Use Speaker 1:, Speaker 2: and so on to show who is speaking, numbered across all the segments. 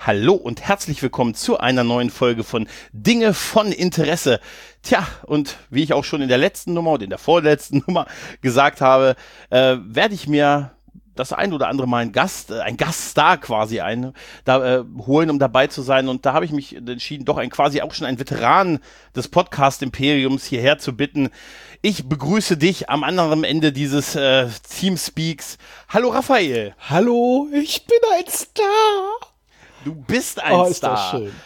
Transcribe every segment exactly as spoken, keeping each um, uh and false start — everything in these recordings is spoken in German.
Speaker 1: Hallo und herzlich willkommen zu einer neuen Folge von Dinge von Interesse. Tja, und wie ich auch schon in der letzten Nummer und in der vorletzten Nummer gesagt habe, äh, werde ich mir das ein oder andere Mal einen Gast, äh, ein Gaststar quasi ein, da, äh, holen, um dabei zu sein. Und da habe ich mich entschieden, doch ein quasi auch schon ein Veteran des Podcast-Imperiums hierher zu bitten. Ich begrüße dich am anderen Ende dieses äh, Teamspeaks. Hallo Raphael.
Speaker 2: Hallo, ich bin ein Star.
Speaker 1: Du bist ein
Speaker 2: oh, ist
Speaker 1: Star.
Speaker 2: Das schön.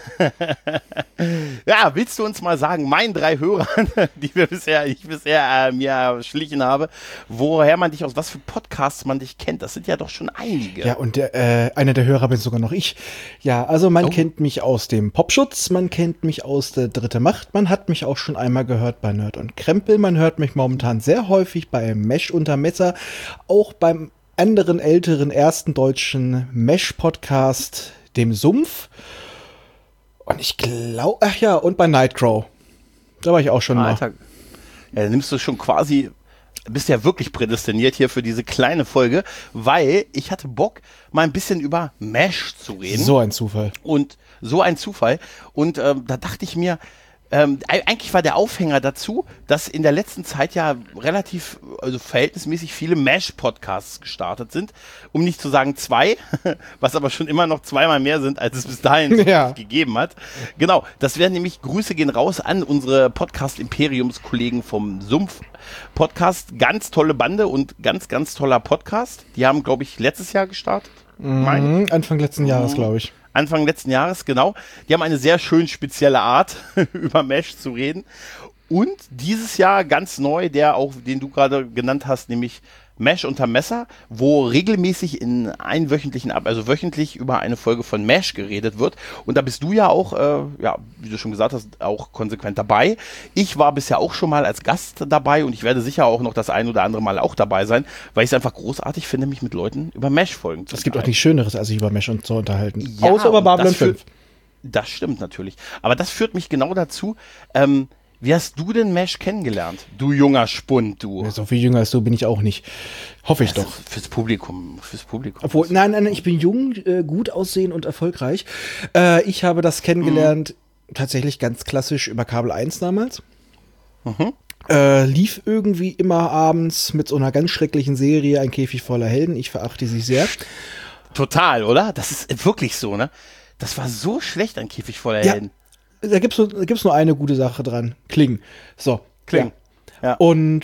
Speaker 1: Ja, willst du uns mal sagen, meinen drei Hörern, die wir bisher, ich bisher äh, mir erschlichen habe, woher man dich, aus was für Podcasts man dich kennt? Das sind ja doch schon einige.
Speaker 2: Ja, und der, äh, einer der Hörer bin sogar noch ich. Ja, also man oh. kennt mich aus dem Popschutz, man kennt mich aus der Dritte Macht, man hat mich auch schon einmal gehört bei Nerd und Krempel, man hört mich momentan sehr häufig bei Mesh unter Messer, auch beim anderen älteren ersten deutschen Mesh-Podcast, dem Sumpf. Und ich glaube, ach ja, und bei Nightcrow. Da war ich auch schon mal.
Speaker 1: Alter, ja, dann nimmst du schon quasi, bist ja wirklich prädestiniert hier für diese kleine Folge, weil ich hatte Bock, mal ein bisschen über Mesh zu reden.
Speaker 2: So ein Zufall.
Speaker 1: Und so ein Zufall. Und ähm, da dachte ich mir, Ähm, eigentlich war der Aufhänger dazu, dass in der letzten Zeit ja relativ, also verhältnismäßig viele Mesh-Podcasts gestartet sind, um nicht zu sagen zwei, was aber schon immer noch zweimal mehr sind, als es bis dahin
Speaker 2: ja.
Speaker 1: gegeben hat. Genau, das wären nämlich, Grüße gehen raus an unsere Podcast-Imperiums-Kollegen vom Sumpf-Podcast. Ganz tolle Bande und ganz, ganz toller Podcast. Die haben, glaube ich, letztes Jahr gestartet.
Speaker 2: Mhm, Anfang letzten Jahres, glaube ich.
Speaker 1: Anfang letzten Jahres, genau. Die haben eine sehr schön spezielle Art, über Mesh zu reden. Und dieses Jahr ganz neu, der auch, den du gerade genannt hast, nämlich Mesh unter Messer, wo regelmäßig in einwöchentlichen, Ab also wöchentlich über eine Folge von Mesh geredet wird. Und da bist du ja auch, äh, ja, wie du schon gesagt hast, auch konsequent dabei. Ich war bisher auch schon mal als Gast dabei und ich werde sicher auch noch das ein oder andere Mal auch dabei sein, weil ich es einfach großartig finde, mich mit Leuten über Mesh-Folgen zu unterhalten.
Speaker 2: Es gibt auch nichts Schöneres, als sich über Mesh und zu unterhalten.
Speaker 1: Ja,
Speaker 2: außer über Babylon fünf.
Speaker 1: Das stimmt natürlich. Aber das führt mich genau dazu, ähm, wie hast du denn Mesh kennengelernt? Du junger Spund, du.
Speaker 2: Ja, so viel jünger als du bin ich auch nicht. Hoffe ich
Speaker 1: das
Speaker 2: doch.
Speaker 1: Fürs Publikum, fürs Publikum.
Speaker 2: Obwohl, nein, nein, ich bin jung, äh, gut aussehend und erfolgreich. Äh, ich habe das kennengelernt, mhm. tatsächlich ganz klassisch über Kabel eins damals.
Speaker 1: Mhm.
Speaker 2: Äh, lief irgendwie immer abends mit so einer ganz schrecklichen Serie, Ein Käfig voller Helden. Ich verachte sie sehr.
Speaker 1: Total, oder? Das ist wirklich so, ne? Das war so schlecht, Ein Käfig voller
Speaker 2: ja.
Speaker 1: Helden.
Speaker 2: Da gibt's nur, da gibt's nur eine gute Sache dran. Kling. So.
Speaker 1: Kling.
Speaker 2: Ja. ja. Und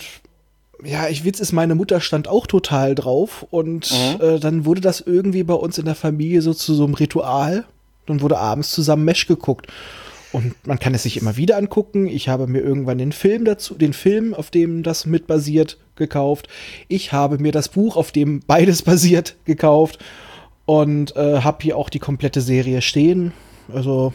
Speaker 2: ja, ich Witz ist, meine Mutter stand auch total drauf und mhm. äh, dann wurde das irgendwie bei uns in der Familie so zu so einem Ritual. Dann wurde abends zusammen Mesh geguckt. Und man kann es sich immer wieder angucken. Ich habe mir irgendwann den Film dazu, den Film, auf dem das mit basiert, gekauft. Ich habe mir das Buch, auf dem beides basiert, gekauft. Und äh, habe hier auch die komplette Serie stehen. Also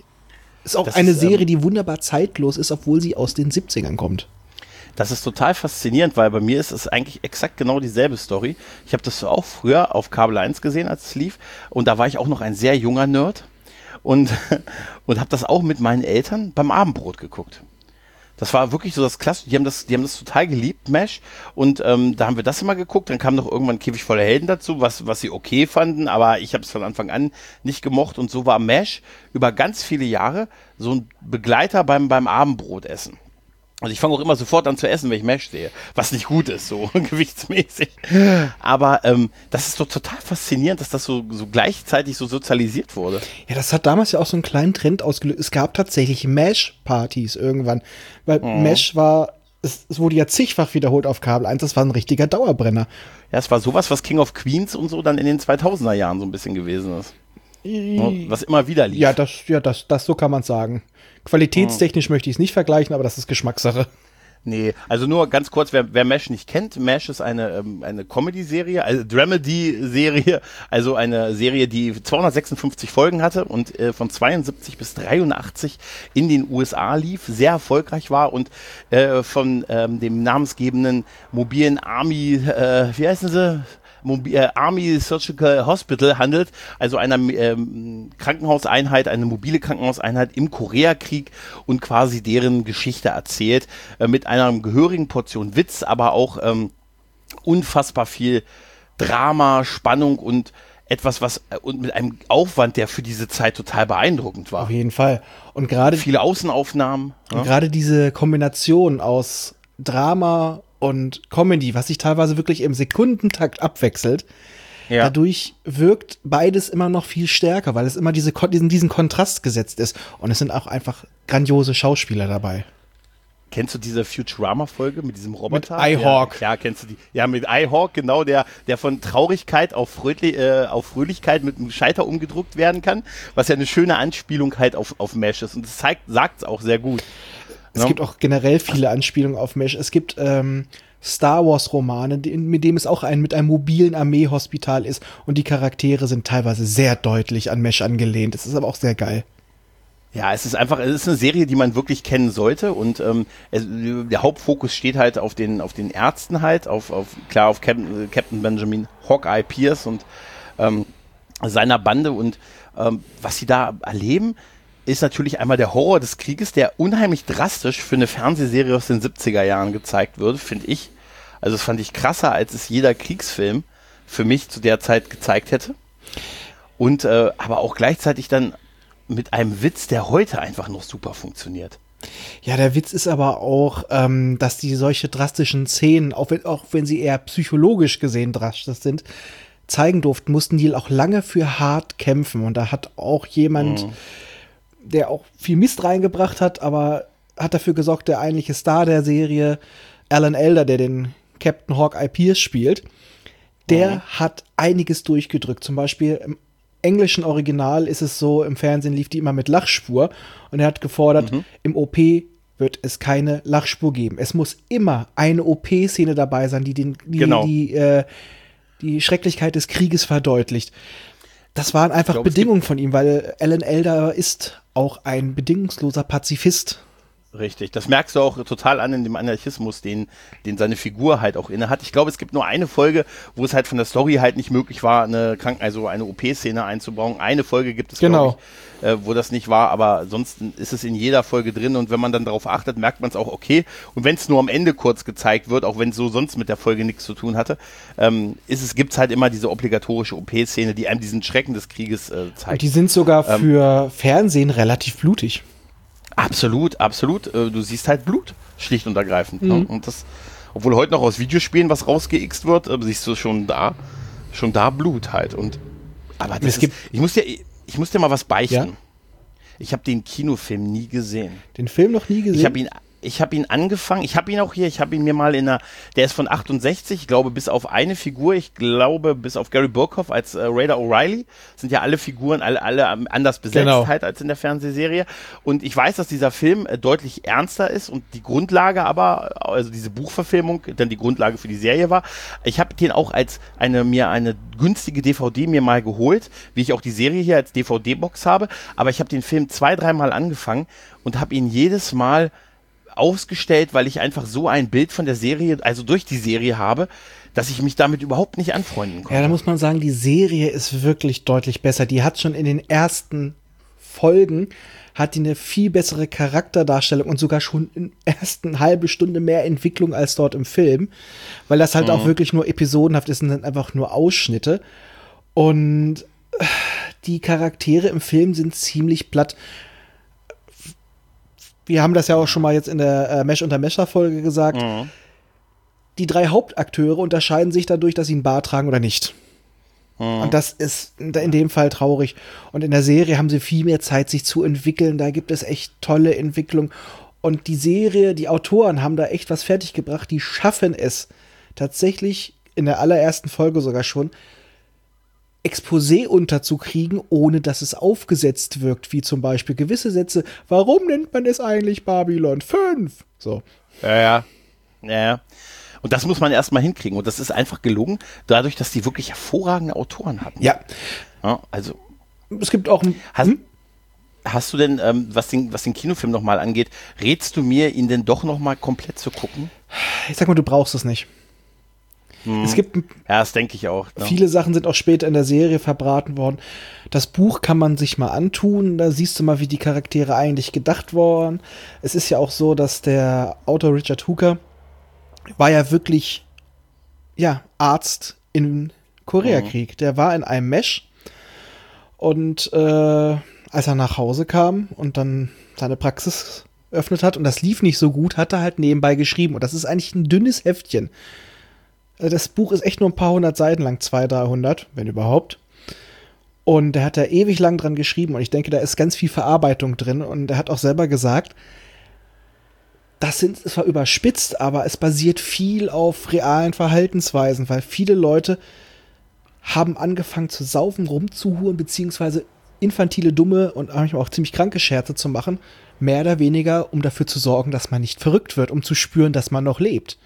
Speaker 2: ist auch das eine ist, Serie, ähm, die wunderbar zeitlos ist, obwohl sie aus den siebzigern kommt.
Speaker 1: Das ist total faszinierend, weil bei mir ist es eigentlich exakt genau dieselbe Story. Ich habe das auch früher auf Kabel eins gesehen, als es lief. Und da war ich auch noch ein sehr junger Nerd. Und, und habe das auch mit meinen Eltern beim Abendbrot geguckt. Das war wirklich so das Klasse. Die haben das, die haben das total geliebt, Mesh. Und ähm, da haben wir das immer geguckt. Dann kam noch irgendwann Käfig voller Helden dazu, was, was sie okay fanden. Aber ich habe es von Anfang an nicht gemocht. Und so war Mesh über ganz viele Jahre so ein Begleiter beim, beim Abendbrotessen. Also ich fange auch immer sofort an zu essen, wenn ich Mesh sehe. Was nicht gut ist, so gewichtsmäßig. Aber ähm, das ist doch total faszinierend, dass das so, so gleichzeitig so sozialisiert wurde.
Speaker 2: Ja, das hat damals ja auch so einen kleinen Trend ausgelöst. Es gab tatsächlich Mesh-Partys irgendwann. Weil mhm. Mesh war, es, es wurde ja zigfach wiederholt auf Kabel eins. Das war ein richtiger Dauerbrenner.
Speaker 1: Ja, es war sowas, was King of Queens und so dann in den zweitausender Jahren so ein bisschen gewesen ist. Was immer wieder lief.
Speaker 2: Ja, das, ja, das, das so kann man sagen. Qualitätstechnisch hm. möchte ich es nicht vergleichen, aber das ist Geschmackssache.
Speaker 1: Nee, also nur ganz kurz, wer, wer Mesh nicht kennt, Mesh ist eine, ähm, eine Comedy-Serie, also Dramedy-Serie, also eine Serie, die zweihundertsechsundfünfzig Folgen hatte und äh, von zweiundsiebzig bis dreiundachtzig in den U S A lief, sehr erfolgreich war und äh, von ähm, dem namensgebenden mobilen Army, äh, wie heißen sie? Army Surgical Hospital handelt, also einer ähm, Krankenhauseinheit, eine mobile Krankenhauseinheit im Koreakrieg und quasi deren Geschichte erzählt, äh, mit einer gehörigen Portion Witz, aber auch ähm, unfassbar viel Drama, Spannung und etwas, was äh, und mit einem Aufwand, der für diese Zeit total beeindruckend war.
Speaker 2: Auf jeden Fall. Und gerade
Speaker 1: viele Außenaufnahmen.
Speaker 2: Und ja? gerade diese Kombination aus Drama und Comedy, was sich teilweise wirklich im Sekundentakt abwechselt, ja. dadurch wirkt beides immer noch viel stärker, weil es immer diese, diesen, diesen Kontrast gesetzt ist. Und es sind auch einfach grandiose Schauspieler dabei.
Speaker 1: Kennst du diese Futurama-Folge mit diesem Roboter?
Speaker 2: Mit I-Hawk.
Speaker 1: Ja, ja, kennst du die? Ja, mit I-Hawk, genau, der, der von Traurigkeit auf, Fröhli äh, auf Fröhlichkeit mit einem Scheiter umgedruckt werden kann, was ja eine schöne Anspielung halt auf, auf Mesh ist. Und das zeigt, sagt es auch sehr gut.
Speaker 2: Es
Speaker 1: no?
Speaker 2: gibt auch generell viele Anspielungen auf Mesh. Es gibt ähm, Star Wars-Romane, mit dem es auch ein, mit einem mobilen Armeehospital ist. Und die Charaktere sind teilweise sehr deutlich an Mesh angelehnt. Das ist aber auch sehr geil.
Speaker 1: Ja, es ist einfach, es ist eine Serie, die man wirklich kennen sollte und ähm, es, der Hauptfokus steht halt auf den auf den Ärzten halt, auf, auf klar auf Captain, Captain Benjamin Hawkeye Pierce und ähm, seiner Bande und ähm, was sie da erleben, ist natürlich einmal der Horror des Krieges, der unheimlich drastisch für eine Fernsehserie aus den siebziger Jahren gezeigt wird, finde ich. Also das fand ich krasser, als es jeder Kriegsfilm für mich zu der Zeit gezeigt hätte. Und äh, aber auch gleichzeitig dann mit einem Witz, der heute einfach noch super funktioniert.
Speaker 2: Ja, der Witz ist aber auch, ähm, dass die solche drastischen Szenen, auch wenn, auch wenn sie eher psychologisch gesehen drastisch sind, zeigen durften, mussten die auch lange für hart kämpfen. Und da hat auch jemand, mhm. der auch viel Mist reingebracht hat, aber hat dafür gesorgt, der eigentliche Star der Serie, Alan Elder, der den Captain Hawkeye Pierce spielt, der mhm. hat einiges durchgedrückt. Zum Beispiel im englischen Original ist es so, im Fernsehen lief die immer mit Lachspur und er hat gefordert, mhm. im O P wird es keine Lachspur geben. Es muss immer eine O P-Szene dabei sein, die den, die, genau. die, äh, die Schrecklichkeit des Krieges verdeutlicht. Das waren einfach glaub, Bedingungen von ihm, weil Alan Elder ist auch ein bedingungsloser Pazifist.
Speaker 1: Richtig, das merkst du auch total an in dem Anarchismus, den, den seine Figur halt auch inne hat. Ich glaube, es gibt nur eine Folge, wo es halt von der Story halt nicht möglich war, eine Kranken-, also eine O P-Szene einzubauen. Eine Folge gibt es,
Speaker 2: genau.
Speaker 1: glaube ich, äh, wo das nicht war, aber ansonsten ist es in jeder Folge drin und wenn man dann darauf achtet, merkt man es auch okay. Und wenn es nur am Ende kurz gezeigt wird, auch wenn es so sonst mit der Folge nichts zu tun hatte, ähm, ist es, gibt es halt immer diese obligatorische O P-Szene, die einem diesen Schrecken des Krieges äh, zeigt.
Speaker 2: Und die sind sogar ähm, für Fernsehen relativ blutig.
Speaker 1: Absolut, absolut. Du siehst halt Blut, schlicht und ergreifend. Mhm. Ne? Und das, obwohl heute noch aus Videospielen was rausgeixt wird, siehst du schon da, schon da Blut halt. Und aber das
Speaker 2: es gibt
Speaker 1: ist, ich muss dir, ich muss dir mal was beichten.
Speaker 2: Ja?
Speaker 1: Ich habe den Kinofilm nie gesehen.
Speaker 2: Den Film noch nie gesehen?
Speaker 1: Ich habe ihn Ich habe ihn angefangen, ich habe ihn auch hier, ich habe ihn mir mal in einer, der ist von achtundsechzig, ich glaube bis auf eine Figur, ich glaube bis auf Gary Burkhoff als äh, Raider O'Reilly, sind ja alle Figuren, alle, alle anders besetzt
Speaker 2: genau.
Speaker 1: halt als in der Fernsehserie und ich weiß, dass dieser Film äh, deutlich ernster ist und die Grundlage aber, also diese Buchverfilmung, dann die Grundlage für die Serie war. Ich habe den auch als eine, mir eine günstige D V D mir mal geholt, wie ich auch die Serie hier als D V D-Box habe, aber ich habe den Film zwei, dreimal angefangen und habe ihn jedes Mal ausgestellt, weil ich einfach so ein Bild von der Serie, also durch die Serie habe, dass ich mich damit überhaupt nicht anfreunden konnte.
Speaker 2: Ja, da muss man sagen, die Serie ist wirklich deutlich besser. Die hat schon in den ersten Folgen, hat die eine viel bessere Charakterdarstellung und sogar schon in der ersten halbe Stunde mehr Entwicklung als dort im Film, weil das halt mhm. auch wirklich nur episodenhaft ist und dann einfach nur Ausschnitte. Und die Charaktere im Film sind ziemlich platt. Wir haben das ja auch schon mal jetzt in der äh, Mesh unter Mesher-Folge gesagt. Mhm. Die drei Hauptakteure unterscheiden sich dadurch, dass sie einen Bart tragen oder nicht. Mhm. Und das ist in dem Fall traurig. Und in der Serie haben sie viel mehr Zeit, sich zu entwickeln. Da gibt es echt tolle Entwicklung. Und die Serie, die Autoren haben da echt was fertiggebracht. Die schaffen es tatsächlich in der allerersten Folge sogar schon, Exposé unterzukriegen, ohne dass es aufgesetzt wirkt, wie zum Beispiel gewisse Sätze, warum nennt man es eigentlich Babylon fünf? So.
Speaker 1: Ja, ja. Ja, ja. Und das muss man erstmal hinkriegen. Und das ist einfach gelungen, dadurch, dass die wirklich hervorragende Autoren hatten.
Speaker 2: Ja.
Speaker 1: Ja, also.
Speaker 2: Es gibt auch ein.
Speaker 1: Hast,
Speaker 2: hm?
Speaker 1: hast du denn, ähm, was, den, was den Kinofilm nochmal angeht, rätst du mir, ihn denn doch nochmal komplett zu gucken?
Speaker 2: Ich sag mal, du brauchst es nicht. Es gibt
Speaker 1: ja, das denke ich auch. Ne?
Speaker 2: Viele Sachen sind auch später in der Serie verbraten worden. Das Buch kann man sich mal antun. Da siehst du mal, wie die Charaktere eigentlich gedacht waren. Es ist ja auch so, dass der Autor Richard Hooker war ja wirklich ja, Arzt in Koreakrieg. Mhm. Der war in einem Mesh und äh, als er nach Hause kam und dann seine Praxis öffnet hat und das lief nicht so gut, hat er halt nebenbei geschrieben. Und das ist eigentlich ein dünnes Heftchen. Das Buch ist echt nur ein paar hundert Seiten lang, zweihundert, dreihundert, wenn überhaupt. Und der hat da ewig lang dran geschrieben und ich denke, da ist ganz viel Verarbeitung drin. Und er hat auch selber gesagt, das sind zwar überspitzt, aber es basiert viel auf realen Verhaltensweisen, weil viele Leute haben angefangen zu saufen, rumzuhuren, beziehungsweise infantile, dumme und manchmal auch ziemlich kranke Scherze zu machen, mehr oder weniger, um dafür zu sorgen, dass man nicht verrückt wird, um zu spüren, dass man noch lebt.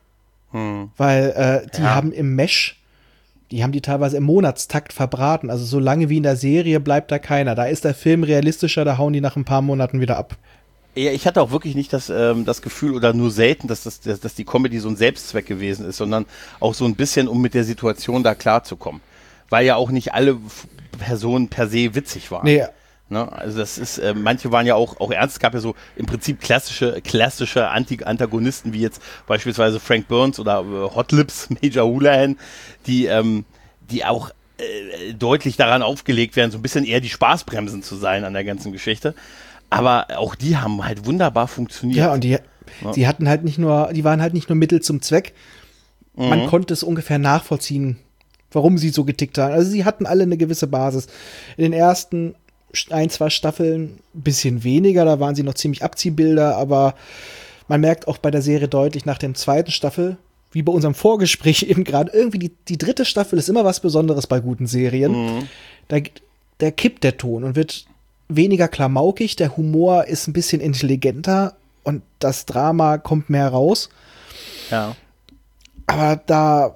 Speaker 2: Hm. Weil äh, die ja. haben im Mesh, die haben die teilweise im Monatstakt verbraten, also so lange wie in der Serie bleibt da keiner. Da ist der Film realistischer, da hauen die nach ein paar Monaten wieder ab.
Speaker 1: Ja, ich hatte auch wirklich nicht das, ähm, das Gefühl oder nur selten, dass, das, dass, dass die Comedy so ein Selbstzweck gewesen ist, sondern auch so ein bisschen, um mit der Situation da klarzukommen. Weil ja auch nicht alle Personen per se witzig waren. Nee. Ne? Also das ist, äh, manche waren ja auch, auch ernst, es gab ja so im Prinzip klassische, klassische Anti- Antagonisten, wie jetzt beispielsweise Frank Burns oder äh, Hot Lips, Major Houlihan, die, ähm, die auch äh, deutlich daran aufgelegt werden, so ein bisschen eher die Spaßbremsen zu sein an der ganzen Geschichte. Aber auch die haben halt wunderbar funktioniert.
Speaker 2: Ja, und die, ja. die hatten halt nicht nur, die waren halt nicht nur Mittel zum Zweck. Mhm. Man konnte es ungefähr nachvollziehen, warum sie so getickt haben. Also sie hatten alle eine gewisse Basis. In den ersten ein, zwei Staffeln ein bisschen weniger, da waren sie noch ziemlich Abziehbilder, aber man merkt auch bei der Serie deutlich nach der zweiten Staffel, wie bei unserem Vorgespräch eben gerade, irgendwie die, die dritte Staffel ist immer was Besonderes bei guten Serien. Mhm. Da, da kippt der Ton und wird weniger klamaukig, der Humor ist ein bisschen intelligenter und das Drama kommt mehr raus.
Speaker 1: Ja.
Speaker 2: Aber da,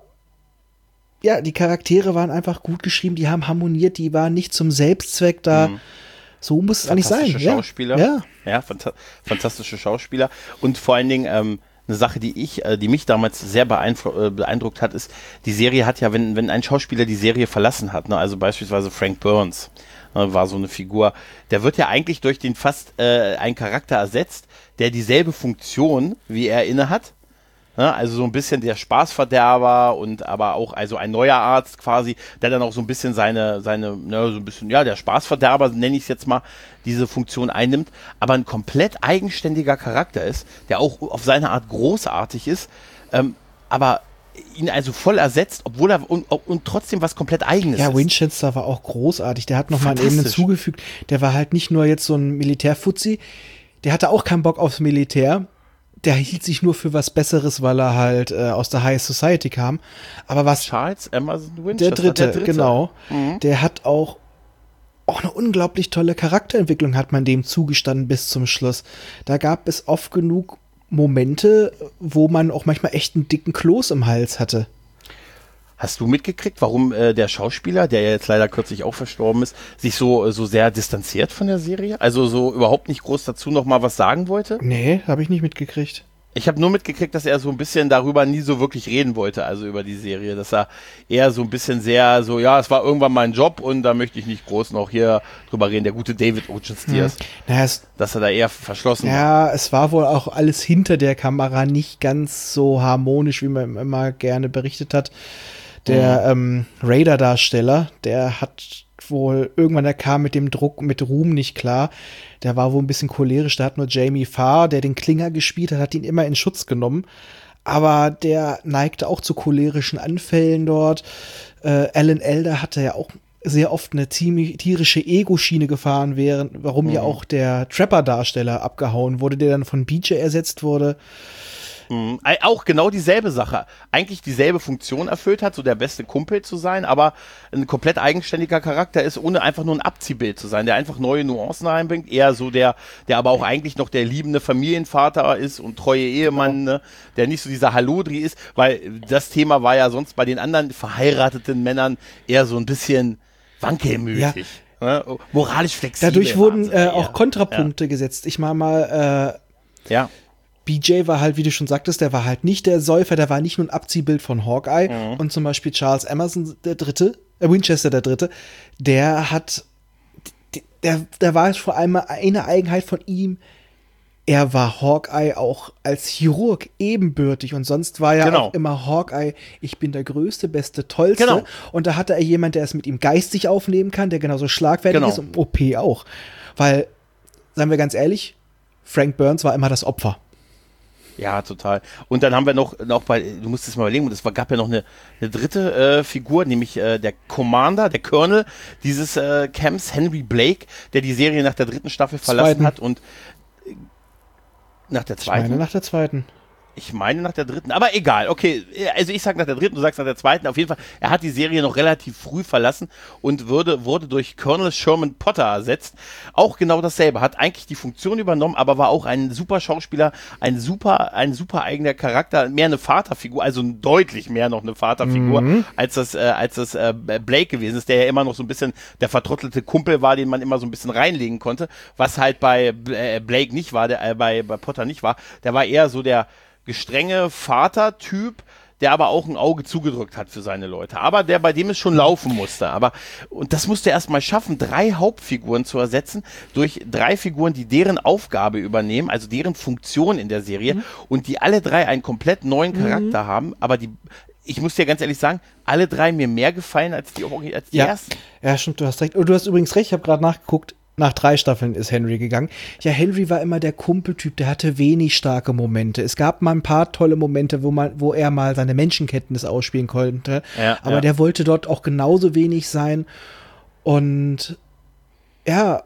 Speaker 2: ja, die Charaktere waren einfach gut geschrieben, die haben harmoniert, die waren nicht zum Selbstzweck da. Mhm. So muss es eigentlich sein.
Speaker 1: Fantastische Schauspieler.
Speaker 2: Ja,
Speaker 1: ja fanta- fantastische Schauspieler. Und vor allen Dingen, ähm, eine Sache, die ich, äh, die mich damals sehr beeindru- äh, beeindruckt hat, ist, die Serie hat ja, wenn, wenn ein Schauspieler die Serie verlassen hat, ne, also beispielsweise Frank Burns, war so eine Figur, der wird ja eigentlich durch den fast äh, einen Charakter ersetzt, der dieselbe Funktion wie er inne hat. Ja, also so ein bisschen der Spaßverderber und aber auch also ein neuer Arzt quasi, der dann auch so ein bisschen seine, seine, ne, so ein bisschen, ja, der Spaßverderber, nenne ich es jetzt mal, diese Funktion einnimmt, aber ein komplett eigenständiger Charakter ist, der auch auf seine Art großartig ist, ähm, aber ihn also voll ersetzt, obwohl er und, und trotzdem was komplett Eigenes
Speaker 2: ja,
Speaker 1: ist.
Speaker 2: Ja, Winchester war auch großartig. Der hat noch mal eine Ebene zugefügt. Der war halt nicht nur jetzt so ein Militärfuzzi, der hatte auch keinen Bock aufs Militär. Der hielt sich nur für was Besseres, weil er halt äh, aus der High Society kam. Aber was
Speaker 1: Charles Emerson Winchester,
Speaker 2: der Dritte,
Speaker 1: der Dritte.
Speaker 2: genau.
Speaker 1: Mhm.
Speaker 2: Der hat auch auch eine unglaublich tolle Charakterentwicklung, hat man dem zugestanden bis zum Schluss. Da gab es oft genug Momente, wo man auch manchmal echt einen dicken Kloß im Hals hatte.
Speaker 1: Hast du mitgekriegt, warum äh, der Schauspieler, der ja jetzt leider kürzlich auch verstorben ist, sich so, so sehr distanziert von der Serie? Also so überhaupt nicht groß dazu noch mal was sagen wollte?
Speaker 2: Nee, habe ich nicht mitgekriegt.
Speaker 1: Ich habe nur mitgekriegt, dass er so ein bisschen darüber nie so wirklich reden wollte, also über die Serie. Dass er eher so ein bisschen sehr so, ja, es war irgendwann mein Job und da möchte ich nicht groß noch hier drüber reden. Der gute David Ocean-Stiers, hm. naja, dass er da eher verschlossen
Speaker 2: ja, war. Ja, es war wohl auch alles hinter der Kamera nicht ganz so harmonisch, wie man immer gerne berichtet hat. Der mhm. ähm, Raider-Darsteller, der hat wohl irgendwann, der kam mit dem Druck, mit Ruhm nicht klar. Der war wohl ein bisschen cholerisch. Der hat nur Jamie Farr, der den Klinger gespielt hat, hat ihn immer in Schutz genommen. Aber der neigte auch zu cholerischen Anfällen dort. Äh, Alan Elder hatte ja auch sehr oft eine ziemlich tierische Ego-Schiene gefahren, während, warum mhm. ja auch der Trapper-Darsteller abgehauen wurde, der dann von B J ersetzt wurde.
Speaker 1: Mhm. Auch genau dieselbe Sache. Eigentlich dieselbe Funktion erfüllt hat, so der beste Kumpel zu sein, aber ein komplett eigenständiger Charakter ist, ohne einfach nur ein Abziehbild zu sein, der einfach neue Nuancen reinbringt. Eher so der, der aber auch eigentlich noch der liebende Familienvater ist und treue Ehemann, ne? Der nicht so dieser Hallodri ist, weil das Thema war ja sonst bei den anderen verheirateten Männern eher so ein bisschen wankelmütig. Ja. Ne? Moralisch flexibel.
Speaker 2: Dadurch wurden äh, auch Kontrapunkte ja. gesetzt. Ich meine mal, äh,
Speaker 1: ja.
Speaker 2: B J war halt, wie du schon sagtest, der war halt nicht der Säufer, der war nicht nur ein Abziehbild von Hawkeye. Mhm. Und zum Beispiel Charles Emerson, der Dritte, äh Winchester, der Dritte, der hat, der, der war vor allem eine Eigenheit von ihm, er war Hawkeye auch als Chirurg ebenbürtig und sonst war ja
Speaker 1: Genau.
Speaker 2: auch immer Hawkeye, ich bin der Größte, Beste, Tollste.
Speaker 1: Genau.
Speaker 2: Und da hatte er jemand, der es mit ihm geistig aufnehmen kann, der genauso schlagfertig
Speaker 1: Genau.
Speaker 2: ist und O P auch. Weil, seien wir ganz ehrlich, Frank Burns war immer das Opfer.
Speaker 1: Ja, total. Und dann haben wir noch, noch bei, du musst es mal überlegen, es war, gab ja noch eine, eine dritte äh, Figur, nämlich äh, der Commander, der Colonel dieses äh, Camps, Henry Blake, der die Serie nach der dritten Staffel verlassen
Speaker 2: Zweiten.
Speaker 1: hat und äh, nach der
Speaker 2: Ich
Speaker 1: zweiten.
Speaker 2: meine nach der zweiten.
Speaker 1: Ich meine nach der dritten, aber egal, okay, also ich sag nach der dritten, du sagst nach der zweiten, auf jeden Fall, er hat die Serie noch relativ früh verlassen und würde, wurde durch Colonel Sherman Potter ersetzt, auch genau dasselbe, hat eigentlich die Funktion übernommen, aber war auch ein super Schauspieler, ein super, ein super eigener Charakter, mehr eine Vaterfigur, also deutlich mehr noch eine Vaterfigur,
Speaker 2: Mhm.
Speaker 1: als das, äh, als das äh, Blake gewesen ist, der ja immer noch so ein bisschen der vertrottelte Kumpel war, den man immer so ein bisschen reinlegen konnte, was halt bei äh, Blake nicht war, der, äh, bei, bei Potter nicht war, der war eher so der gestrenge Vater-Typ, der aber auch ein Auge zugedrückt hat für seine Leute. Aber der, bei dem es schon laufen musste. Aber, und das musste er erstmal schaffen, drei Hauptfiguren zu ersetzen durch drei Figuren, die deren Aufgabe übernehmen, also deren Funktion in der Serie mhm. und die alle drei einen komplett neuen Charakter mhm. haben. Aber die, ich muss dir ganz ehrlich sagen, alle drei mir mehr gefallen als die, als die
Speaker 2: ja.
Speaker 1: ersten.
Speaker 2: Ja, stimmt, du hast recht. Und du hast übrigens recht, ich habe gerade nachgeguckt, nach drei Staffeln ist Henry gegangen. Ja, Henry war immer der Kumpeltyp, der hatte wenig starke Momente. Es gab mal ein paar tolle Momente, wo man, wo er mal seine Menschenkenntnis ausspielen konnte. Ja, aber ja. der wollte dort auch genauso wenig sein. Und ja,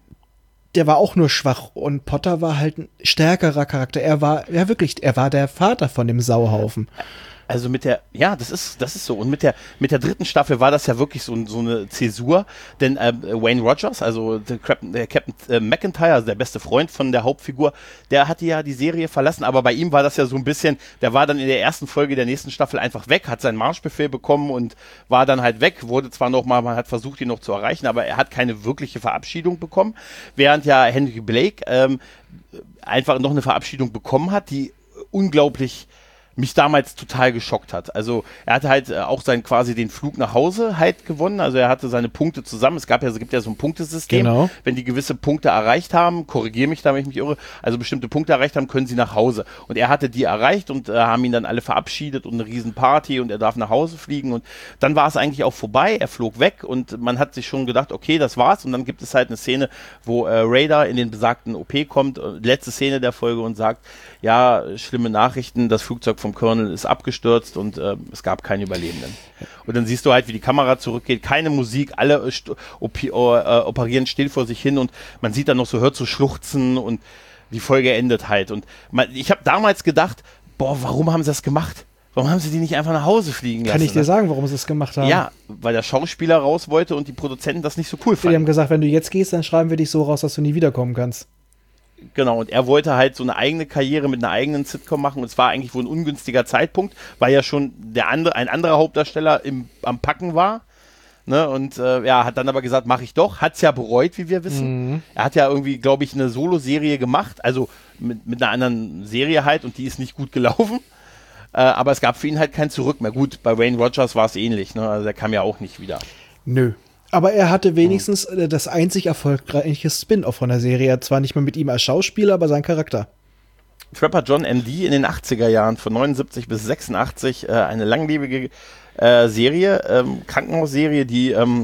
Speaker 2: der war auch nur schwach. Und Potter war halt ein stärkerer Charakter. Er war, ja wirklich, er war der Vater von dem Sauhaufen.
Speaker 1: Also mit der, ja, das ist, das ist so. Und mit der, mit der dritten Staffel war das ja wirklich so, so eine Zäsur, denn äh, Wayne Rogers, also der, der Captain äh, McIntyre, also der beste Freund von der Hauptfigur, der hatte ja die Serie verlassen, aber bei ihm war das ja so ein bisschen, der war dann in der ersten Folge der nächsten Staffel einfach weg, hat seinen Marschbefehl bekommen und war dann halt weg, wurde zwar noch mal, man hat versucht, ihn noch zu erreichen, aber er hat keine wirkliche Verabschiedung bekommen, während ja Henry Blake ähm, einfach noch eine Verabschiedung bekommen hat, die unglaublich mich damals total geschockt hat. Also er hatte halt auch sein quasi den Flug nach Hause halt gewonnen, also er hatte seine Punkte zusammen, es gab ja, es gibt ja so ein Punktesystem,
Speaker 2: genau.
Speaker 1: Wenn die gewisse Punkte erreicht haben, korrigiere mich da, wenn ich mich irre, also bestimmte Punkte erreicht haben, können sie nach Hause. Und er hatte die erreicht und äh, haben ihn dann alle verabschiedet und eine riesen Party und er darf nach Hause fliegen und dann war es eigentlich auch vorbei, er flog weg und man hat sich schon gedacht, okay, das war's und dann gibt es halt eine Szene, wo äh, Raider in den besagten O P kommt, äh, letzte Szene der Folge und sagt, ja, schlimme Nachrichten, das Flugzeug vom Colonel ist abgestürzt und äh, es gab keine Überlebenden. Und dann siehst du halt, wie die Kamera zurückgeht, keine Musik, alle äh, op äh, operieren still vor sich hin und man sieht dann noch so, hört so schluchzen und die Folge endet halt. Und man, ich habe damals gedacht, boah, warum haben sie das gemacht? Warum haben sie die nicht einfach nach Hause fliegen lassen?
Speaker 2: Kann ich dir sagen, warum sie es gemacht haben?
Speaker 1: Ja, weil der Schauspieler raus wollte und die Produzenten das nicht so cool fanden.
Speaker 2: Die haben gesagt, wenn du jetzt gehst, dann schreiben wir dich so raus, dass du nie wiederkommen kannst.
Speaker 1: Genau, und er wollte halt so eine eigene Karriere mit einer eigenen Sitcom machen und es war eigentlich wohl ein ungünstiger Zeitpunkt, weil ja schon der andere, ein anderer Hauptdarsteller im, am Packen war, ne, und äh, ja, hat dann aber gesagt, mache ich doch, hat's ja bereut, wie wir wissen. Mhm. Er hat ja irgendwie, glaube ich, eine Solo-Serie gemacht, also mit, mit einer anderen Serie halt und die ist nicht gut gelaufen, äh, aber es gab für ihn halt kein Zurück mehr. Gut, bei Wayne Rogers war es ähnlich, ne, also der kam ja auch nicht wieder.
Speaker 2: Nö. Aber er hatte wenigstens mhm. das einzig erfolgreiche Spin-off von der Serie. Zwar nicht mehr mit ihm als Schauspieler, aber sein Charakter.
Speaker 1: Trapper John M D in den achtziger Jahren, von neunundsiebzig bis sechsundachtzig, äh, eine langlebige äh, Serie, ähm, Krankenhausserie, die, ähm,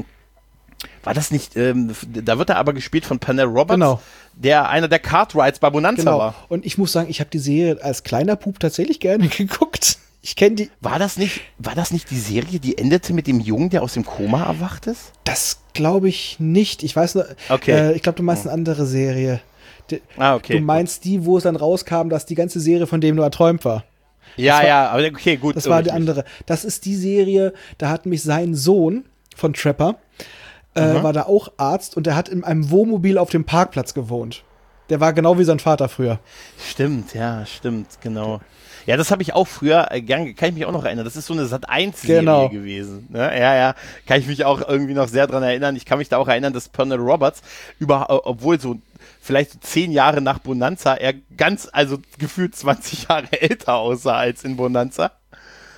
Speaker 1: war das nicht, ähm, da wird er aber gespielt von Pernell Roberts,
Speaker 2: genau.
Speaker 1: der einer der Cartwrights bei Bonanza
Speaker 2: genau.
Speaker 1: war.
Speaker 2: Und ich muss sagen, ich habe die Serie als kleiner Bub tatsächlich gerne geguckt. Ich kenne die.
Speaker 1: War das nicht, war das nicht die Serie, die endete mit dem Jungen, der aus dem Koma erwacht ist?
Speaker 2: Das glaube ich nicht. Ich weiß nur,
Speaker 1: okay.
Speaker 2: äh, ich glaube, du meinst eine andere Serie. Die,
Speaker 1: ah, okay.
Speaker 2: Du meinst die, wo es dann rauskam, dass die ganze Serie von dem nur erträumt war.
Speaker 1: Ja,
Speaker 2: war,
Speaker 1: ja, aber okay, gut.
Speaker 2: Das war die andere. Das ist die Serie, da hat mich sein Sohn von Trapper, äh, mhm. war da auch Arzt und der hat in einem Wohnmobil auf dem Parkplatz gewohnt. Der war genau wie sein Vater früher.
Speaker 1: Stimmt, ja, stimmt, genau. Ja, das habe ich auch früher äh, gern, kann ich mich auch noch erinnern. Das ist so eine Sat eins Serie
Speaker 2: genau.
Speaker 1: gewesen. Ne? Ja, ja, kann ich mich auch irgendwie noch sehr dran erinnern. Ich kann mich da auch erinnern, dass Pernell Roberts, über, obwohl so vielleicht so zehn Jahre nach Bonanza, er ganz, also gefühlt zwanzig Jahre älter aussah als in Bonanza.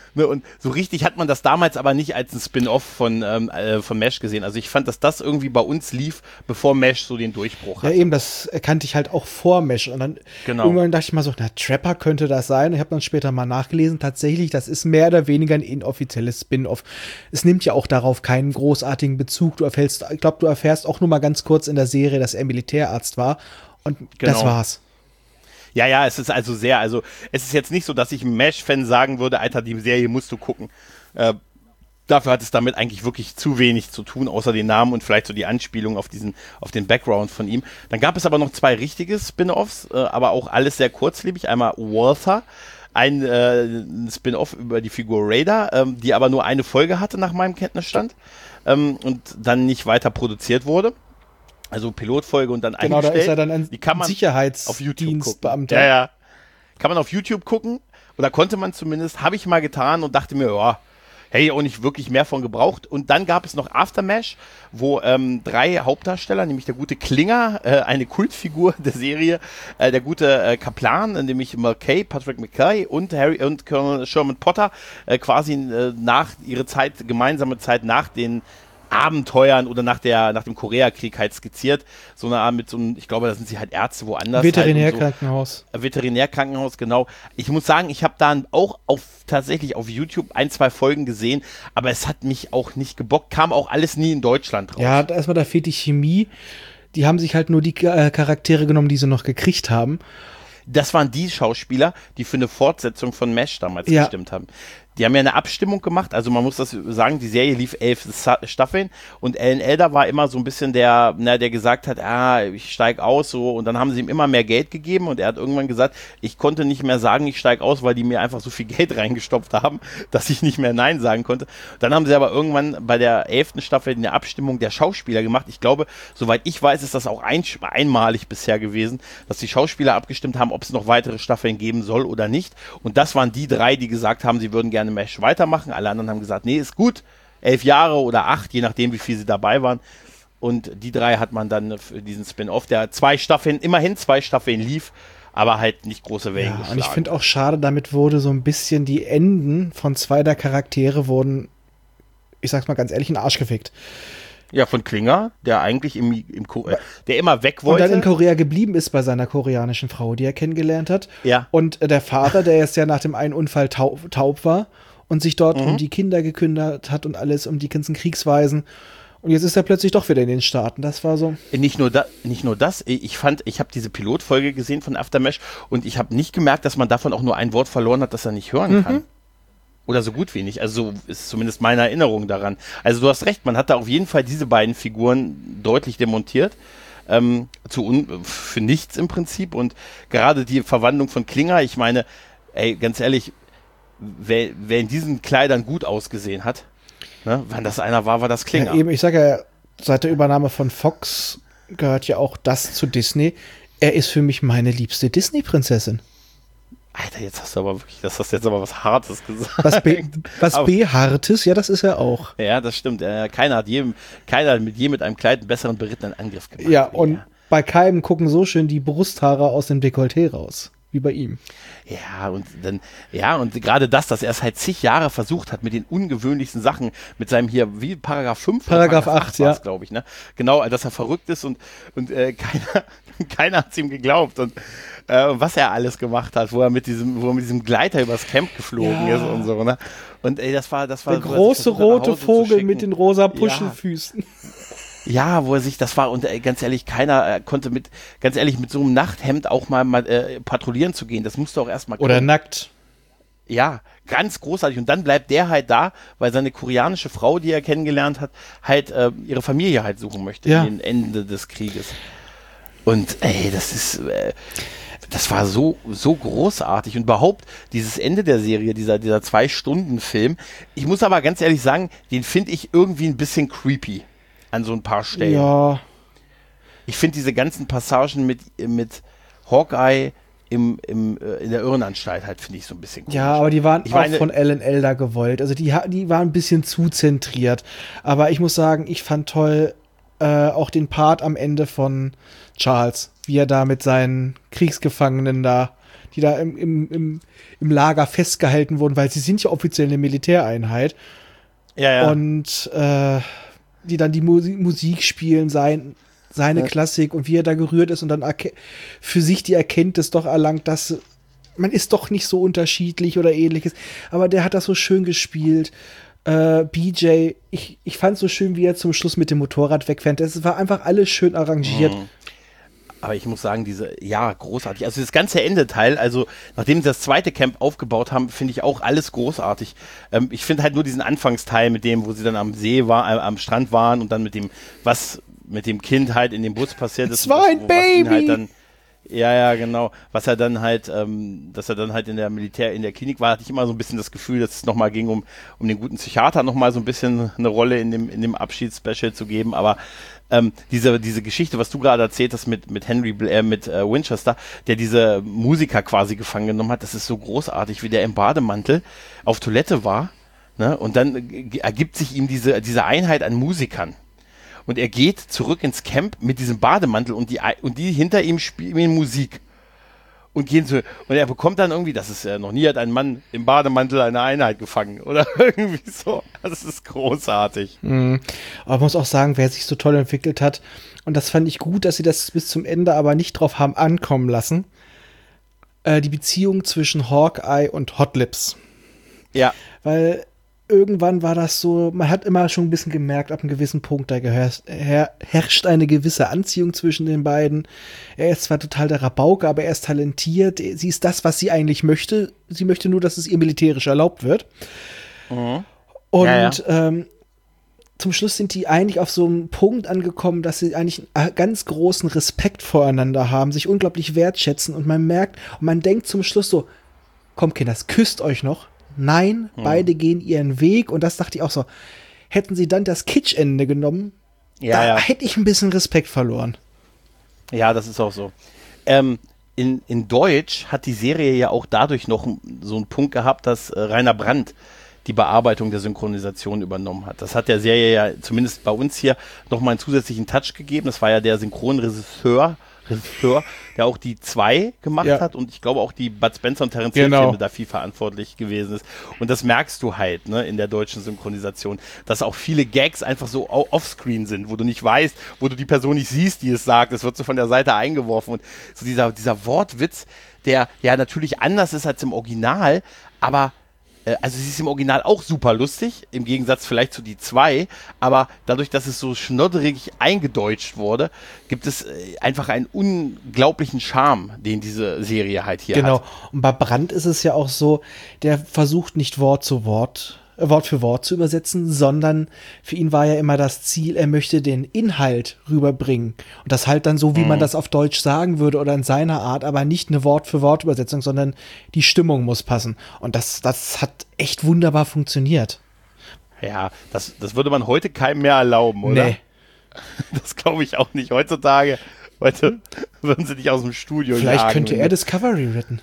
Speaker 1: Ne, und so richtig hat man das damals aber nicht als ein Spin-off von, ähm, äh, von MASH gesehen. Also ich fand, dass das irgendwie bei uns lief, bevor MASH so den Durchbruch hatte.
Speaker 2: Ja, eben, das kannte ich halt auch vor MASH. Und dann
Speaker 1: genau.
Speaker 2: irgendwann dachte ich mal so, na, Trapper könnte das sein. Ich habe dann später mal nachgelesen. Tatsächlich, das ist mehr oder weniger ein inoffizielles Spin-off. Es nimmt ja auch darauf keinen großartigen Bezug. Du erfährst, ich glaube, du erfährst auch nur mal ganz kurz in der Serie, dass er Militärarzt war. Und genau. das war's.
Speaker 1: Ja, ja, es ist also sehr, also es ist jetzt nicht so, dass ich einem MASH-Fan sagen würde, Alter, die Serie musst du gucken. Äh, dafür hat es damit eigentlich wirklich zu wenig zu tun, außer den Namen und vielleicht so die Anspielung auf diesen, auf den Background von ihm. Dann gab es aber noch zwei richtige Spin-Offs, äh, aber auch alles sehr kurzlebig. Einmal Walther, ein, äh, ein Spin-off über die Figur Raider, ähm, die aber nur eine Folge hatte nach meinem Kenntnisstand ähm, und dann nicht weiter produziert wurde. Also Pilotfolge und dann
Speaker 2: genau, eingestellt. Genau, da ist er dann ein
Speaker 1: die kann man
Speaker 2: Sicherheitsdienstbeamter.
Speaker 1: Ja, ja. Kann man auf YouTube gucken. Oder konnte man zumindest, habe ich mal getan und dachte mir, ja, hätte ich auch nicht wirklich mehr von gebraucht. Und dann gab es noch Aftermash, wo ähm, drei Hauptdarsteller, nämlich der gute Klinger, äh, eine Kultfigur der Serie, äh, der gute äh, Kaplan, nämlich McKay, Patrick McKay und Harry und Colonel Sherman Potter, äh, quasi äh, nach ihre Zeit, gemeinsame Zeit nach den Abenteuern oder nach der nach dem Koreakrieg halt skizziert, so eine Art mit so einem, ich glaube, da sind sie halt Ärzte woanders.
Speaker 2: Veterinärkrankenhaus.
Speaker 1: Halt so. Veterinärkrankenhaus, genau. Ich muss sagen, ich habe dann auch auf tatsächlich auf YouTube ein, zwei Folgen gesehen, aber es hat mich auch nicht gebockt, kam auch alles nie in Deutschland raus.
Speaker 2: Ja, erstmal da fehlt die Chemie. Die haben sich halt nur die äh, Charaktere genommen, die sie noch gekriegt haben.
Speaker 1: Das waren die Schauspieler, die für eine Fortsetzung von MASH damals
Speaker 2: ja.
Speaker 1: gestimmt haben. Die haben ja eine Abstimmung gemacht, also man muss das sagen, die Serie lief elf Staffeln und Alan Elder war immer so ein bisschen der, na, der gesagt hat, ah, ich steig aus, so, und dann haben sie ihm immer mehr Geld gegeben und er hat irgendwann gesagt, ich konnte nicht mehr sagen, ich steig aus, weil die mir einfach so viel Geld reingestopft haben, dass ich nicht mehr Nein sagen konnte. Dann haben sie aber irgendwann bei der elften Staffel eine Abstimmung der Schauspieler gemacht. Ich glaube, soweit ich weiß, ist das auch ein, einmalig bisher gewesen, dass die Schauspieler abgestimmt haben, ob es noch weitere Staffeln geben soll oder nicht. Und das waren die drei, die gesagt haben, sie würden gerne MASH weitermachen. Alle anderen haben gesagt, nee, ist gut. Elf Jahre oder acht, je nachdem, wie viel sie dabei waren. Und die drei hat man dann für diesen Spin-off, der zwei Staffeln, immerhin zwei Staffeln lief, aber halt nicht große Wellen
Speaker 2: ja,
Speaker 1: geschlagen.
Speaker 2: Und ich finde auch schade, damit wurde so ein bisschen die Enden von zwei der Charaktere wurden, ich sag's mal ganz ehrlich, in den Arsch gefickt.
Speaker 1: Ja, von Klinger, der eigentlich im, im äh, der immer weg wollte.
Speaker 2: Und dann in Korea geblieben ist bei seiner koreanischen Frau, die er kennengelernt hat.
Speaker 1: Ja.
Speaker 2: Und äh, der Vater, der jetzt ja nach dem einen Unfall taub, taub war und sich dort mhm. um die Kinder gekümmert hat und alles, um die ganzen Kriegsweisen. Und jetzt ist er plötzlich doch wieder in den Staaten. Das war so.
Speaker 1: Nicht nur, da, nicht nur das, ich fand, ich habe diese Pilotfolge gesehen von Aftermash und ich habe nicht gemerkt, dass man davon auch nur ein Wort verloren hat, das er nicht hören mhm. kann. Oder so gut wie nicht. Also so ist zumindest meine Erinnerung daran. Also du hast recht, man hat da auf jeden Fall diese beiden Figuren deutlich demontiert. Ähm, zu un- für nichts im Prinzip. Und gerade die Verwandlung von Klinger, ich meine, ey, ganz ehrlich, wer, wer in diesen Kleidern gut ausgesehen hat, ne, wenn das einer war, war das Klinger.
Speaker 2: Ja, eben, ich sage ja, seit der Übernahme von Fox gehört ja auch das zu Disney. Er ist für mich meine liebste Disney-Prinzessin.
Speaker 1: Alter, jetzt hast du aber wirklich, das hast du jetzt aber was Hartes gesagt.
Speaker 2: Was, B, was B-Hartes, ja, das ist er auch.
Speaker 1: Ja, das stimmt. Äh, keiner hat jedem, keiner hat mit je mit einem Kleid einen besseren berittenen Angriff gemacht.
Speaker 2: Ja, und ja. bei keinem gucken so schön die Brusthaare aus dem Dekolleté raus, wie bei ihm.
Speaker 1: Ja, und dann, ja, und gerade das, dass er es halt zig Jahre versucht hat mit den ungewöhnlichsten Sachen, mit seinem hier, wie, Paragraph fünf?
Speaker 2: Paragraph acht, ja.
Speaker 1: glaube ich, ne? Genau, dass er verrückt ist und, und äh, keiner, keiner hat es ihm geglaubt und äh, was er alles gemacht hat, wo er mit diesem, wo er mit diesem Gleiter übers Camp geflogen ja. ist und so, ne? Und ey, das war, das war
Speaker 2: der so, große rote Vogel mit den rosa Puschelfüßen.
Speaker 1: Ja. Ja, wo er sich, das war, und äh, ganz ehrlich, keiner äh, konnte mit, ganz ehrlich, mit so einem Nachthemd auch mal, mal äh, patrouillieren zu gehen. Das musste auch erstmal kommen.
Speaker 2: Oder nackt.
Speaker 1: Ja, ganz großartig. Und dann bleibt der halt da, weil seine koreanische Frau, die er kennengelernt hat, halt äh, ihre Familie halt suchen möchte
Speaker 2: ja.
Speaker 1: in den Ende des Krieges. Und ey, das ist, äh, das war so, so großartig. Und überhaupt dieses Ende der Serie, dieser, dieser Zwei-Stunden-Film, ich muss aber ganz ehrlich sagen, den finde ich irgendwie ein bisschen creepy. An so ein paar Stellen.
Speaker 2: Ja.
Speaker 1: Ich finde diese ganzen Passagen mit, mit Hawkeye im, im, in der Irrenanstalt halt, finde ich so ein bisschen komisch.
Speaker 2: Ja, aber die waren
Speaker 1: ich
Speaker 2: auch
Speaker 1: meine,
Speaker 2: von Alan Elder gewollt. Also die, die waren ein bisschen zu zentriert. Aber ich muss sagen, ich fand toll äh, auch den Part am Ende von Charles, wie er da mit seinen Kriegsgefangenen da die da im, im, im, im Lager festgehalten wurden, weil sie sind ja offiziell eine Militäreinheit.
Speaker 1: Ja, ja.
Speaker 2: Und äh, die dann die Musik, Musik spielen, sein, seine ja. Klassik und wie er da gerührt ist und dann für sich die Erkenntnis doch erlangt, dass man ist doch nicht so unterschiedlich oder ähnliches. Aber der hat das so schön gespielt. Äh, B J, ich, ich fand es so schön, wie er zum Schluss mit dem Motorrad wegfährt. Es war einfach alles schön arrangiert.
Speaker 1: Mhm. Aber ich muss sagen, diese, ja, großartig. Also das ganze Ende-Teil, also nachdem sie das zweite Camp aufgebaut haben, finde ich auch alles großartig. Ähm, ich finde halt nur diesen Anfangsteil mit dem, wo sie dann am See war, äh, am Strand waren und dann mit dem, was mit dem Kind halt in dem Bus passiert ist.
Speaker 2: Es war ein Baby!
Speaker 1: Halt dann, ja, ja, genau. Was er dann halt, ähm, dass er dann halt in der Militär, in der Klinik war, hatte ich immer so ein bisschen das Gefühl, dass es nochmal ging, um, um den guten Psychiater nochmal so ein bisschen eine Rolle in dem, in dem Abschiedsspecial zu geben. Aber ähm, diese, diese Geschichte, was du gerade erzählt hast mit, mit Henry, äh, mit äh, Winchester, der diese Musiker quasi gefangen genommen hat, das ist so großartig, wie der im Bademantel auf Toilette war, ne? Und dann äh, ergibt sich ihm diese, diese Einheit an Musikern. Und er geht zurück ins Camp mit diesem Bademantel und die, und die hinter ihm spielen Musik. Und gehen so, und er bekommt dann irgendwie, das ist ja noch nie hat ein Mann im Bademantel eine Einheit gefangen. Oder irgendwie so. Das ist großartig.
Speaker 2: Mhm. Aber man muss auch sagen, wer sich so toll entwickelt hat, und das fand ich gut, dass sie das bis zum Ende aber nicht drauf haben ankommen lassen, äh, die Beziehung zwischen Hawkeye und Hot Lips.
Speaker 1: Ja.
Speaker 2: Weil irgendwann war das so, man hat immer schon ein bisschen gemerkt, ab einem gewissen Punkt, da gehörst, her, herrscht eine gewisse Anziehung zwischen den beiden. Er ist zwar total der Rabauke, aber er ist talentiert. Sie ist das, was sie eigentlich möchte. Sie möchte nur, dass es ihr militärisch erlaubt wird.
Speaker 1: Mhm.
Speaker 2: Und
Speaker 1: ja, ja.
Speaker 2: Ähm, zum Schluss sind die eigentlich auf so einen Punkt angekommen, dass sie eigentlich einen ganz großen Respekt voreinander haben, sich unglaublich wertschätzen und man merkt, und man denkt zum Schluss so, komm Kinders, küsst euch noch. Nein, hm. beide gehen ihren Weg und das dachte ich auch so. Hätten sie dann das Kitschende genommen,
Speaker 1: ja,
Speaker 2: da
Speaker 1: ja.
Speaker 2: hätte ich ein bisschen Respekt verloren.
Speaker 1: Ja, das ist auch so. Ähm, in, in Deutsch hat die Serie ja auch dadurch noch so einen Punkt gehabt, dass äh, Rainer Brandt die Bearbeitung der Synchronisation übernommen hat. Das hat der Serie ja zumindest bei uns hier nochmal einen zusätzlichen Touch gegeben. Das war ja der Synchronregisseur, Regisseur, der auch die zwei gemacht ja. hat und ich glaube auch die Bud Spencer und Terence Hill
Speaker 2: genau.
Speaker 1: Filme dafür verantwortlich gewesen ist. Und das merkst du halt, ne, in der deutschen Synchronisation, dass auch viele Gags einfach so offscreen sind, wo du nicht weißt, wo du die Person nicht siehst, die es sagt. Es wird so von der Seite eingeworfen und so dieser, dieser Wortwitz, der ja natürlich anders ist als im Original, aber also sie ist im Original auch super lustig, im Gegensatz vielleicht zu die zwei, aber dadurch, dass es so schnodderig eingedeutscht wurde, gibt es einfach einen unglaublichen Charme, den diese Serie halt hier
Speaker 2: genau.
Speaker 1: hat.
Speaker 2: Genau, und bei Brandt ist es ja auch so, der versucht nicht Wort zu Wort, äh, Wort für Wort zu übersetzen, sondern für ihn war ja immer das Ziel, er möchte den Inhalt rüberbringen. Und das halt dann so, wie mhm. man das auf Deutsch sagen würde oder in seiner Art, aber nicht eine Wort-für-Wort-Übersetzung, sondern die Stimmung muss passen. Und das, das hat echt wunderbar funktioniert.
Speaker 1: Ja, das, das würde man heute keinem mehr erlauben, oder? Nee. Das glaube ich auch nicht. Heutzutage, heute würden sie dich aus dem Studio
Speaker 2: Vielleicht
Speaker 1: jagen,
Speaker 2: könnte er Discovery retten.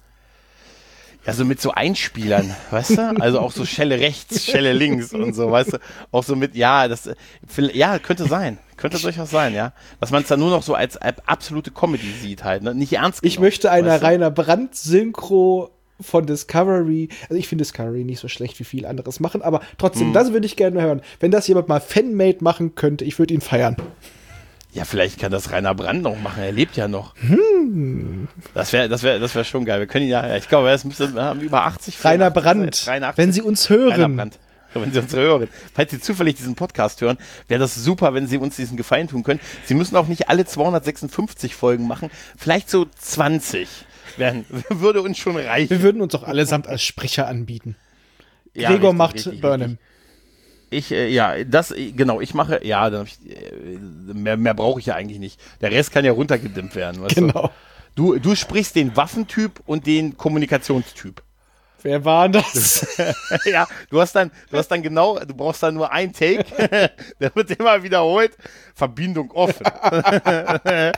Speaker 1: Ja, so mit so Einspielern, weißt du? Also auch so Schelle rechts, Schelle links und so, weißt du? Auch so mit, ja, das, ja, könnte sein. Könnte durchaus sein, ja. Dass man es dann nur noch so als, als absolute Comedy sieht halt, ne? Nicht ernst genommen.
Speaker 2: Ich möchte eine Rainer Brandt-Synchro von Discovery, also ich finde Discovery nicht so schlecht, wie viel anderes machen, aber trotzdem, hm. das würde ich gerne hören. Wenn das jemand mal Fanmade machen könnte, ich würde ihn feiern.
Speaker 1: Ja, vielleicht kann das Rainer Brandt noch machen, er lebt ja noch.
Speaker 2: Hm.
Speaker 1: Das wäre das wär, das wär schon geil. Wir können ihn ja, ich glaube, es müsste, wir haben über achtzig.
Speaker 2: Rainer Brandt, wenn Sie uns hören.
Speaker 1: Rainer Brandt, wenn Sie uns hören. Falls Sie zufällig diesen Podcast hören, wäre das super, wenn Sie uns diesen Gefallen tun können. Sie müssen auch nicht alle zweihundertsechsundfünfzig Folgen machen, vielleicht so zwanzig. Wären, würde uns schon reichen.
Speaker 2: Wir würden uns auch allesamt als Sprecher anbieten.
Speaker 1: Ja,
Speaker 2: Gregor
Speaker 1: richtig,
Speaker 2: macht
Speaker 1: richtig,
Speaker 2: Burnham.
Speaker 1: Richtig. Ich, äh, ja, das, genau, ich mache, ja, dann hab ich, äh, mehr, mehr brauche ich ja eigentlich nicht. Der Rest kann ja runtergedimmt werden, weißt
Speaker 2: genau.
Speaker 1: du? Du, du sprichst den Waffentyp und den Kommunikationstyp.
Speaker 2: Wer war das?
Speaker 1: Ja, du hast dann, du hast dann genau, du brauchst dann nur einen Take, der wird immer wiederholt, Verbindung offen.
Speaker 2: Aber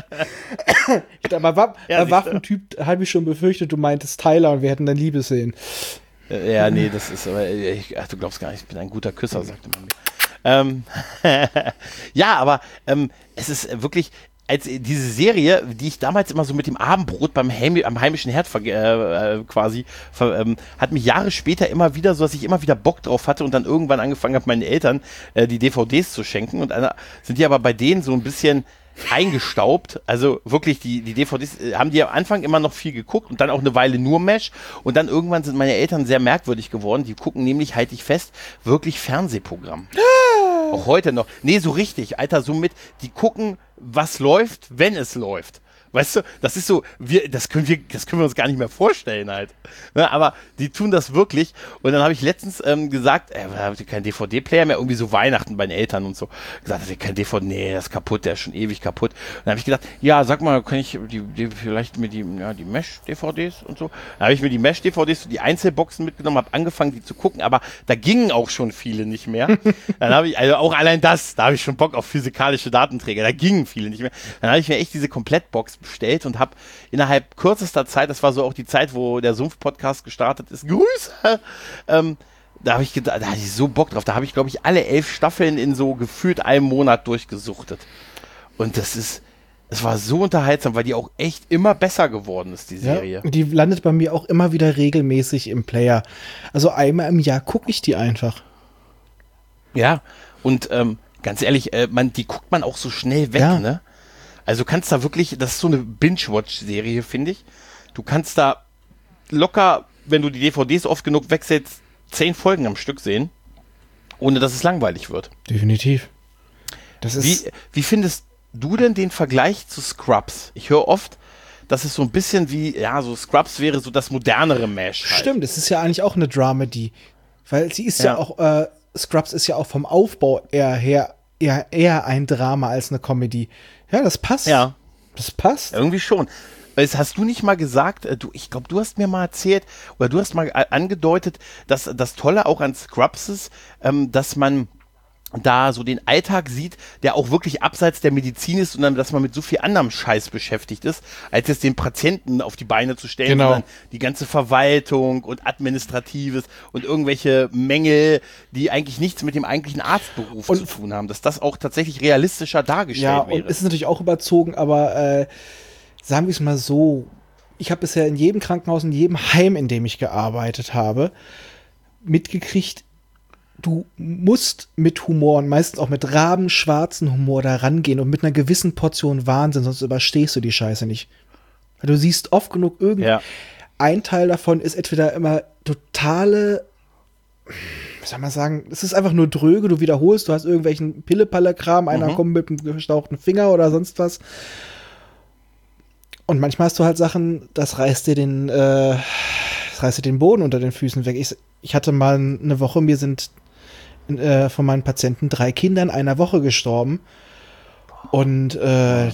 Speaker 2: Wa-
Speaker 1: ja,
Speaker 2: bei Waffentyp habe ich schon befürchtet, du meintest Tyler und wir hätten dann Liebeszenen.
Speaker 1: Ja, nee, das ist, aber ich, ach, du glaubst gar nicht, ich bin ein guter Küsser, sagte man mir. Ähm, ja, aber ähm, es ist wirklich, als diese Serie, die ich damals immer so mit dem Abendbrot beim Heim, am heimischen Herd ver, äh, quasi, ver, ähm, hat mich Jahre später immer wieder so, dass ich immer wieder Bock drauf hatte und dann irgendwann angefangen habe, meinen Eltern äh, die D V Ds zu schenken und äh, sind die aber bei denen so ein bisschen eingestaubt, also wirklich die, die D V Ds äh, haben die am Anfang immer noch viel geguckt und dann auch eine Weile nur Mesh und dann irgendwann sind meine Eltern sehr merkwürdig geworden, die gucken nämlich, halte ich fest, wirklich Fernsehprogramm. Auch heute noch. Nee, so richtig, Alter, so mit, die gucken, was läuft, wenn es läuft. Weißt du, das ist so, wir, das können wir, das können wir uns gar nicht mehr vorstellen halt. Ne, aber die tun das wirklich. Und dann habe ich letztens ähm, gesagt, äh, habt ihr keinen D V D-Player mehr? Irgendwie so Weihnachten bei den Eltern und so. Gesagt, habt ihr keinen D V D? Nee, das ist kaputt, der ist schon ewig kaputt. Und dann habe ich gedacht, ja, sag mal, kann ich die, die vielleicht mir die, ja, die Mesh-D V Ds und so. Dann habe ich mir die Mesh-D V Ds, die Einzelboxen mitgenommen, habe angefangen, die zu gucken, aber da gingen auch schon viele nicht mehr. Dann habe ich, also auch allein das, da habe ich schon Bock auf physikalische Datenträger, da gingen viele nicht mehr. Dann habe ich mir echt diese Komplettbox bestellt und habe innerhalb kürzester Zeit, das war so auch die Zeit, wo der Sumpf-Podcast gestartet ist, Grüße, ähm, da habe ich gedacht, da hatte ich so Bock drauf, da habe ich, glaube ich, alle elf Staffeln in so gefühlt einem Monat durchgesuchtet. Und das ist, es war so unterhaltsam, weil die auch echt immer besser geworden ist, die Serie.
Speaker 2: Ja, die landet bei mir auch immer wieder regelmäßig im Player. Also einmal im Jahr gucke ich die einfach.
Speaker 1: Ja, und ähm, ganz ehrlich, äh, man, die guckt man auch so schnell weg,
Speaker 2: Ja.
Speaker 1: ne? Also kannst da wirklich, das ist so eine Binge-Watch-Serie, finde ich. Du kannst da locker, wenn du die D V Ds oft genug wechselst, zehn Folgen am Stück sehen, ohne dass es langweilig wird.
Speaker 2: Definitiv. Das ist
Speaker 1: Wie, wie findest du denn den Vergleich zu Scrubs? Ich höre oft, dass es so ein bisschen wie, ja, so Scrubs wäre so das modernere Mesh. Halt.
Speaker 2: Stimmt, es ist ja eigentlich auch eine Dramedy. Weil sie ist ja,
Speaker 1: Ja.
Speaker 2: auch, äh, Scrubs ist ja auch vom Aufbau eher her eher, eher ein Drama als eine Comedy. Ja, das passt.
Speaker 1: Ja.
Speaker 2: Das passt.
Speaker 1: Irgendwie schon. Das hast du nicht mal gesagt, äh, du, ich glaube, du hast mir mal erzählt, oder du hast mal a- angedeutet, dass das Tolle auch an Scrubs ist, ähm, dass man da so den Alltag sieht, der auch wirklich abseits der Medizin ist und dann, dass man mit so viel anderem Scheiß beschäftigt ist, als jetzt den Patienten auf die Beine zu stellen,
Speaker 2: Genau.
Speaker 1: sondern die ganze Verwaltung und Administratives und irgendwelche Mängel, die eigentlich nichts mit dem eigentlichen Arztberuf
Speaker 2: Und-
Speaker 1: zu tun haben, dass das auch tatsächlich realistischer dargestellt
Speaker 2: Ja,
Speaker 1: wäre.
Speaker 2: und es ist natürlich auch überzogen, aber äh, sagen wir es mal so, ich habe bisher in jedem Krankenhaus, in jedem Heim, in dem ich gearbeitet habe, mitgekriegt, du musst mit Humor und meistens auch mit rabenschwarzen Humor da rangehen und mit einer gewissen Portion Wahnsinn, sonst überstehst du die Scheiße nicht. Weil du siehst oft genug irgendwie,
Speaker 1: Ja.
Speaker 2: ein Teil davon ist entweder immer totale, wie soll man sagen, es ist einfach nur dröge, du wiederholst, du hast irgendwelchen Pille-Palle-Kram, einer
Speaker 1: Mhm.
Speaker 2: kommt mit einem gestauchten Finger oder sonst was. Und manchmal hast du halt Sachen, das reißt dir den, äh, das reißt dir den Boden unter den Füßen weg. Ich, ich hatte mal eine Woche, mir sind äh, von meinen Patienten drei Kinder in einer Woche gestorben. Und äh,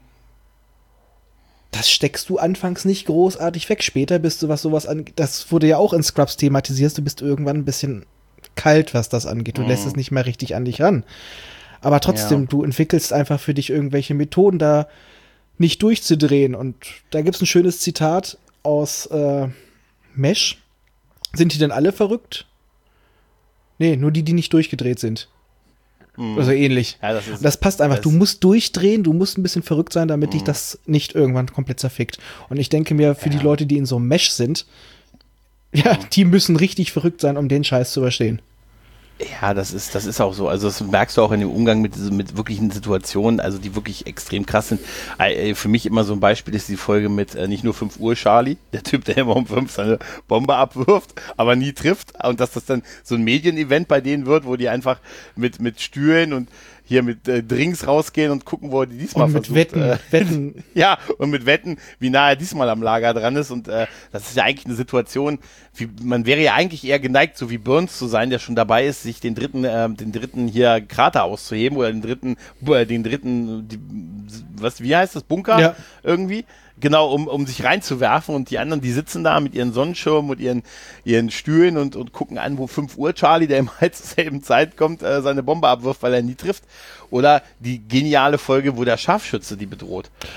Speaker 2: das steckst du anfangs nicht großartig weg. Später bist du, was sowas angeht, das wurde ja auch in Scrubs thematisiert, du bist irgendwann ein bisschen kalt, was das angeht. Du lässt es nicht mehr richtig an dich ran. Aber trotzdem,
Speaker 1: Ja.
Speaker 2: du entwickelst einfach für dich irgendwelche Methoden, da nicht durchzudrehen. Und da gibt es ein schönes Zitat aus äh, Mesh. Sind die denn alle verrückt? Nee, nur die, die nicht durchgedreht sind.
Speaker 1: Mhm.
Speaker 2: Also ähnlich.
Speaker 1: Ja, das ist-
Speaker 2: das passt einfach.
Speaker 1: das-
Speaker 2: Du musst durchdrehen, du musst ein bisschen verrückt sein, damit dich das nicht irgendwann komplett zerfickt. Und ich denke mir, für die Leute, die in so einem Mesh sind, ja, die müssen richtig verrückt sein, um den Scheiß zu überstehen.
Speaker 1: Ja, das ist, das ist auch so. Also das merkst du auch in dem Umgang mit, diesem- mit wirklichen Situationen, also die wirklich extrem krass sind. Äh, Für mich immer so ein Beispiel ist die Folge mit äh, nicht nur fünf Uhr Charlie, der Typ, der immer um fünf seine Bombe abwirft, aber nie trifft. Und dass das dann so ein Medienevent bei denen wird, wo die einfach mit, mit Stühlen und hier mit äh, Drinks rausgehen und gucken, wo er die diesmal
Speaker 2: Und mit
Speaker 1: versucht.
Speaker 2: Wetten,
Speaker 1: äh,
Speaker 2: Wetten.
Speaker 1: Ja, und mit Wetten, wie nah er diesmal am Lager dran ist. Und äh, das ist ja eigentlich eine Situation, wie, man wäre ja eigentlich eher geneigt, so wie Burns zu sein, der schon dabei ist, sich den dritten, äh, den dritten hier Krater auszuheben oder den dritten, äh, den dritten, die, was, wie heißt das, Bunker
Speaker 2: Ja.
Speaker 1: irgendwie? Genau, um, um sich reinzuwerfen und die anderen, die sitzen da mit ihren Sonnenschirmen und ihren, ihren Stühlen und, und gucken an, wo fünf Uhr Charlie, der immer halt zur selben Zeit kommt, äh, seine Bombe abwirft, weil er nie trifft. Oder die geniale Folge, wo der Scharfschütze die bedroht.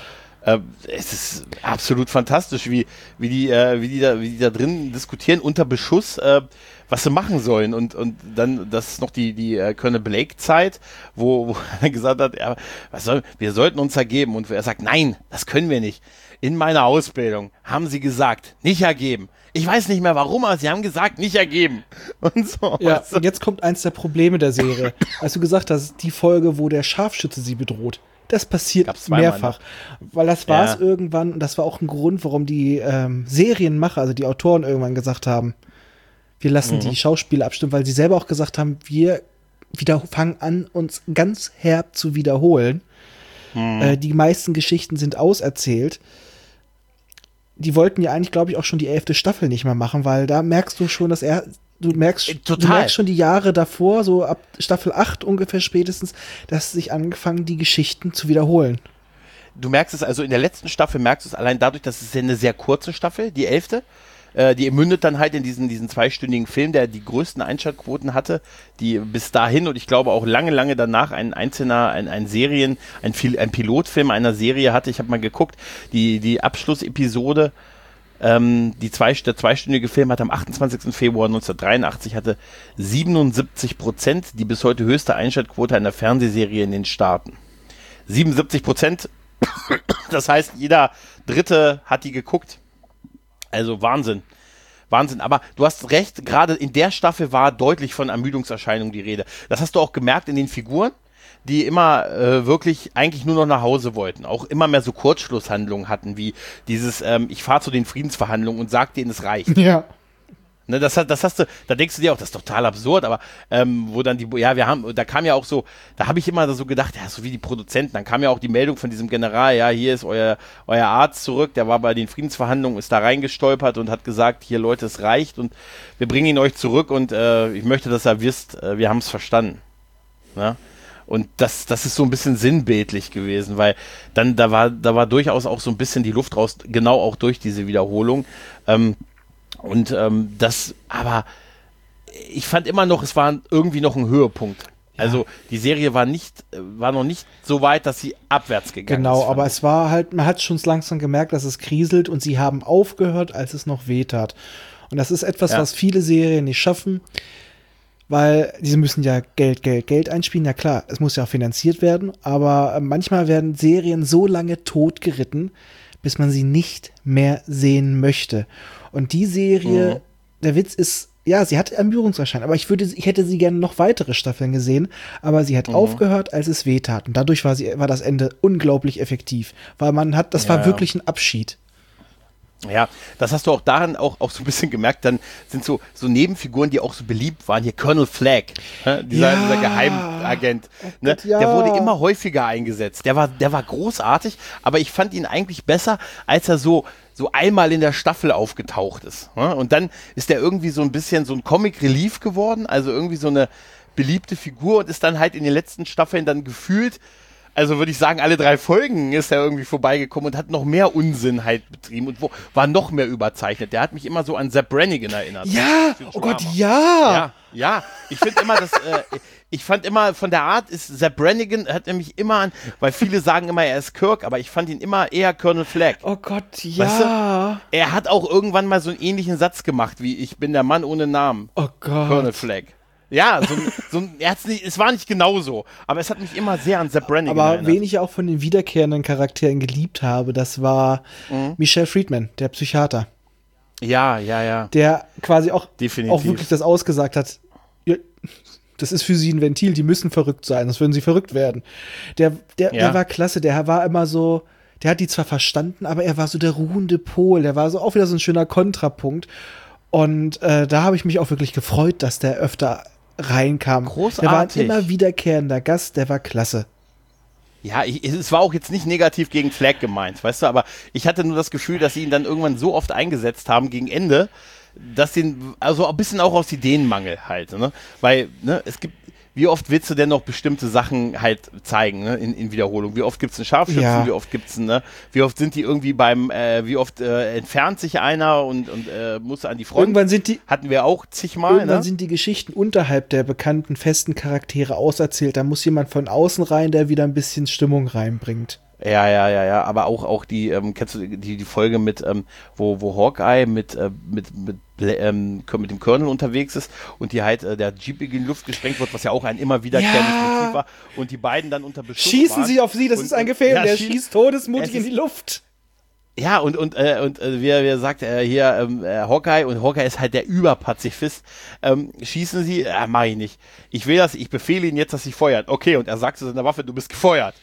Speaker 1: Äh, es ist absolut fantastisch, wie, wie, die, äh, wie, die da, wie die da drin diskutieren unter Beschuss, äh, was sie machen sollen. Und, und dann, das ist noch die, die äh, Colonel Blake-Zeit, wo, wo er gesagt hat, ja, was soll, wir sollten uns ergeben. Und er sagt, nein, das können wir nicht. In meiner Ausbildung haben sie gesagt, nicht ergeben. Ich weiß nicht mehr warum, aber sie haben gesagt, nicht ergeben. Und so.
Speaker 2: Ja, weißt du? Und jetzt kommt eins der Probleme der Serie. Als du gesagt hast, die Folge, wo der Scharfschütze sie bedroht. Das passiert mehrfach. Ne? Weil das war es ja. irgendwann, und das war auch ein Grund, warum die ähm, Serienmacher, also die Autoren irgendwann gesagt haben, wir lassen mhm. die Schauspieler abstimmen, weil sie selber auch gesagt haben, wir wieder fangen an, uns ganz herb zu wiederholen. Mhm. Äh, die meisten Geschichten sind auserzählt. Die wollten ja eigentlich, glaube ich, auch schon die elfte Staffel nicht mehr machen, weil da merkst du schon, dass er Du merkst, Total. du merkst schon die Jahre davor, so ab Staffel acht ungefähr spätestens, dass sich angefangen, die Geschichten zu wiederholen.
Speaker 1: Du merkst es also in der letzten Staffel, merkst du es allein dadurch, dass es ja eine sehr kurze Staffel, die elfte, äh, die mündet dann halt in diesen, diesen zweistündigen Film, der die größten Einschaltquoten hatte, die bis dahin und ich glaube auch lange, lange danach ein einzelner, ein, ein Serien, ein, ein Pilotfilm einer Serie hatte. Ich habe mal geguckt, die, die Abschlussepisode, Ähm, die zwei, der zweistündige Film hat am achtundzwanzigsten Februar neunzehnhundertdreiundachtzig hatte siebenundsiebzig Prozent, die bis heute höchste Einschaltquote einer Fernsehserie in den Staaten. siebenundsiebzig Prozent, das heißt, jeder Dritte hat die geguckt. Also Wahnsinn. Wahnsinn, aber du hast recht, gerade in der Staffel war deutlich von Ermüdungserscheinungen die Rede. Das hast du auch gemerkt in den Figuren, die immer äh, wirklich eigentlich nur noch nach Hause wollten, auch immer mehr so Kurzschlusshandlungen hatten, wie dieses, ähm, ich fahre zu den Friedensverhandlungen und sag denen, es reicht.
Speaker 2: Ja.
Speaker 1: Ne, das, das hast du, da denkst du dir auch, das ist total absurd, aber ähm, wo dann die, ja, wir haben, da kam ja auch so, da habe ich immer so gedacht, ja, so wie die Produzenten, dann kam ja auch die Meldung von diesem General, ja, hier ist euer, euer Arzt zurück, der war bei den Friedensverhandlungen, ist da reingestolpert und hat gesagt, hier Leute, es reicht und wir bringen ihn euch zurück und äh, ich möchte, dass ihr wisst, äh, wir haben es verstanden. Ne? Und das, das ist so ein bisschen sinnbildlich gewesen, weil dann, da war, da war durchaus auch so ein bisschen die Luft raus, genau auch durch diese Wiederholung. Ähm, und ähm, das, aber ich fand immer noch, es war irgendwie noch ein Höhepunkt. Ja. Also die Serie war nicht, war noch nicht so weit, dass sie abwärts gegangen
Speaker 2: genau,
Speaker 1: ist.
Speaker 2: Genau, aber ich. es war halt, man hat schon langsam gemerkt, dass es kriselt und sie haben aufgehört, als es noch wehtat. Und das ist etwas, ja. was viele Serien nicht schaffen. Weil diese müssen ja Geld, Geld, Geld einspielen. Ja klar, es muss ja auch finanziert werden, aber manchmal werden Serien so lange totgeritten, bis man sie nicht mehr sehen möchte. Und die Serie, mhm. der Witz ist, ja, sie hat Ermüdungserscheinungen, aber ich würde, ich hätte sie gerne noch weitere Staffeln gesehen, aber sie hat mhm. aufgehört, als es wehtat. Und dadurch war sie, war das Ende unglaublich effektiv, weil man hat, das ja. war wirklich ein Abschied.
Speaker 1: Ja, das hast du auch daran auch, auch so ein bisschen gemerkt, dann sind so, so Nebenfiguren, die auch so beliebt waren, hier Colonel Flagg, ne? dieser,
Speaker 2: ja.
Speaker 1: dieser Geheimagent,
Speaker 2: oh
Speaker 1: ne?
Speaker 2: Gott, ja.
Speaker 1: der wurde immer häufiger eingesetzt, der war, der war großartig, aber ich fand ihn eigentlich besser, als er so, so einmal in der Staffel aufgetaucht ist, ne? Und dann ist der irgendwie so ein bisschen so ein Comic Relief geworden, also irgendwie so eine beliebte Figur und ist dann halt in den letzten Staffeln dann gefühlt, also würde ich sagen, alle drei Folgen ist er irgendwie vorbeigekommen und hat noch mehr Unsinn halt betrieben und wo, war noch mehr überzeichnet. Der hat mich immer so an Zapp Brannigan erinnert.
Speaker 2: Ja, oh Gott, ja.
Speaker 1: Ja, ja. Ich finde immer, dass, äh, ich fand immer, von der Art ist Zapp Brannigan, hat nämlich immer an, weil viele sagen immer, er ist Kirk, aber ich fand ihn immer eher Colonel Flagg.
Speaker 2: Oh Gott, ja.
Speaker 1: Weißt du? Er hat auch irgendwann mal so einen ähnlichen Satz gemacht, wie ich bin der Mann ohne Namen.
Speaker 2: Oh Gott.
Speaker 1: Colonel Flagg. Ja, so, so ein, er hat's nicht, es war nicht genau so, aber es hat mich immer sehr an Zapp Brannigan
Speaker 2: aber
Speaker 1: erinnert.
Speaker 2: Wen ich auch von den wiederkehrenden Charakteren geliebt habe, das war mhm. Michelle Friedman, der Psychiater.
Speaker 1: Ja, ja, ja.
Speaker 2: Der quasi auch,
Speaker 1: Definitiv.
Speaker 2: auch wirklich das ausgesagt hat, ja, das ist für sie ein Ventil, die müssen verrückt sein, sonst würden sie verrückt werden. Der, der, ja. der war klasse, der war immer so, der hat die zwar verstanden, aber er war so der ruhende Pol, der war so auch wieder so ein schöner Kontrapunkt. Und äh, da habe ich mich auch wirklich gefreut, dass der öfter reinkam.
Speaker 1: Großartig.
Speaker 2: Der war ein immer wiederkehrender Gast, der war klasse.
Speaker 1: Ja, ich, es war auch jetzt nicht negativ gegen Flagg gemeint, weißt du, aber ich hatte nur das Gefühl, dass sie ihn dann irgendwann so oft eingesetzt haben gegen Ende, dass den, also ein bisschen auch aus Ideenmangel halt, ne? Weil, ne, es gibt, wie oft willst du denn noch bestimmte Sachen halt zeigen, ne, in, in Wiederholung? Wie oft gibt's einen Scharfschützen,
Speaker 2: ja.
Speaker 1: wie oft gibt's einen, ne, wie oft sind die irgendwie beim, äh, wie oft äh, entfernt sich einer und, und äh, muss an die Front?
Speaker 2: Irgendwann sind die,
Speaker 1: hatten wir auch zigmal,
Speaker 2: Irgendwann
Speaker 1: ne?
Speaker 2: sind die Geschichten unterhalb der bekannten festen Charaktere auserzählt. Da muss jemand von außen rein, der wieder ein bisschen Stimmung reinbringt.
Speaker 1: Ja, ja, ja, ja, aber auch, auch die, ähm, kennst du die, die Folge mit, ähm, wo, wo Hawkeye mit, äh, mit, mit, ähm, mit dem Colonel unterwegs ist und die halt, äh, der Jeep in die Luft gesprengt wird, was ja auch ein immer wiederkehrendes
Speaker 2: Ja.
Speaker 1: Motiv war und die beiden dann unter Beschuss
Speaker 2: Schießen
Speaker 1: waren.
Speaker 2: sie auf sie, das
Speaker 1: und,
Speaker 2: ist ein Gefährder,
Speaker 1: ja,
Speaker 2: der
Speaker 1: schieß,
Speaker 2: schießt todesmutig
Speaker 1: es
Speaker 2: in
Speaker 1: ist-
Speaker 2: die Luft.
Speaker 1: Ja, und, und, äh, und äh, wie, er- wie er sagt, äh, hier, ähm, äh, Hawkeye, und Hawkeye ist halt der Überpazifist, ähm, schießen sie, äh, mach ich nicht. Ich will das, ich befehle ihnen jetzt, dass sie feuert. Okay, und er sagt zu seiner Waffe, du bist gefeuert.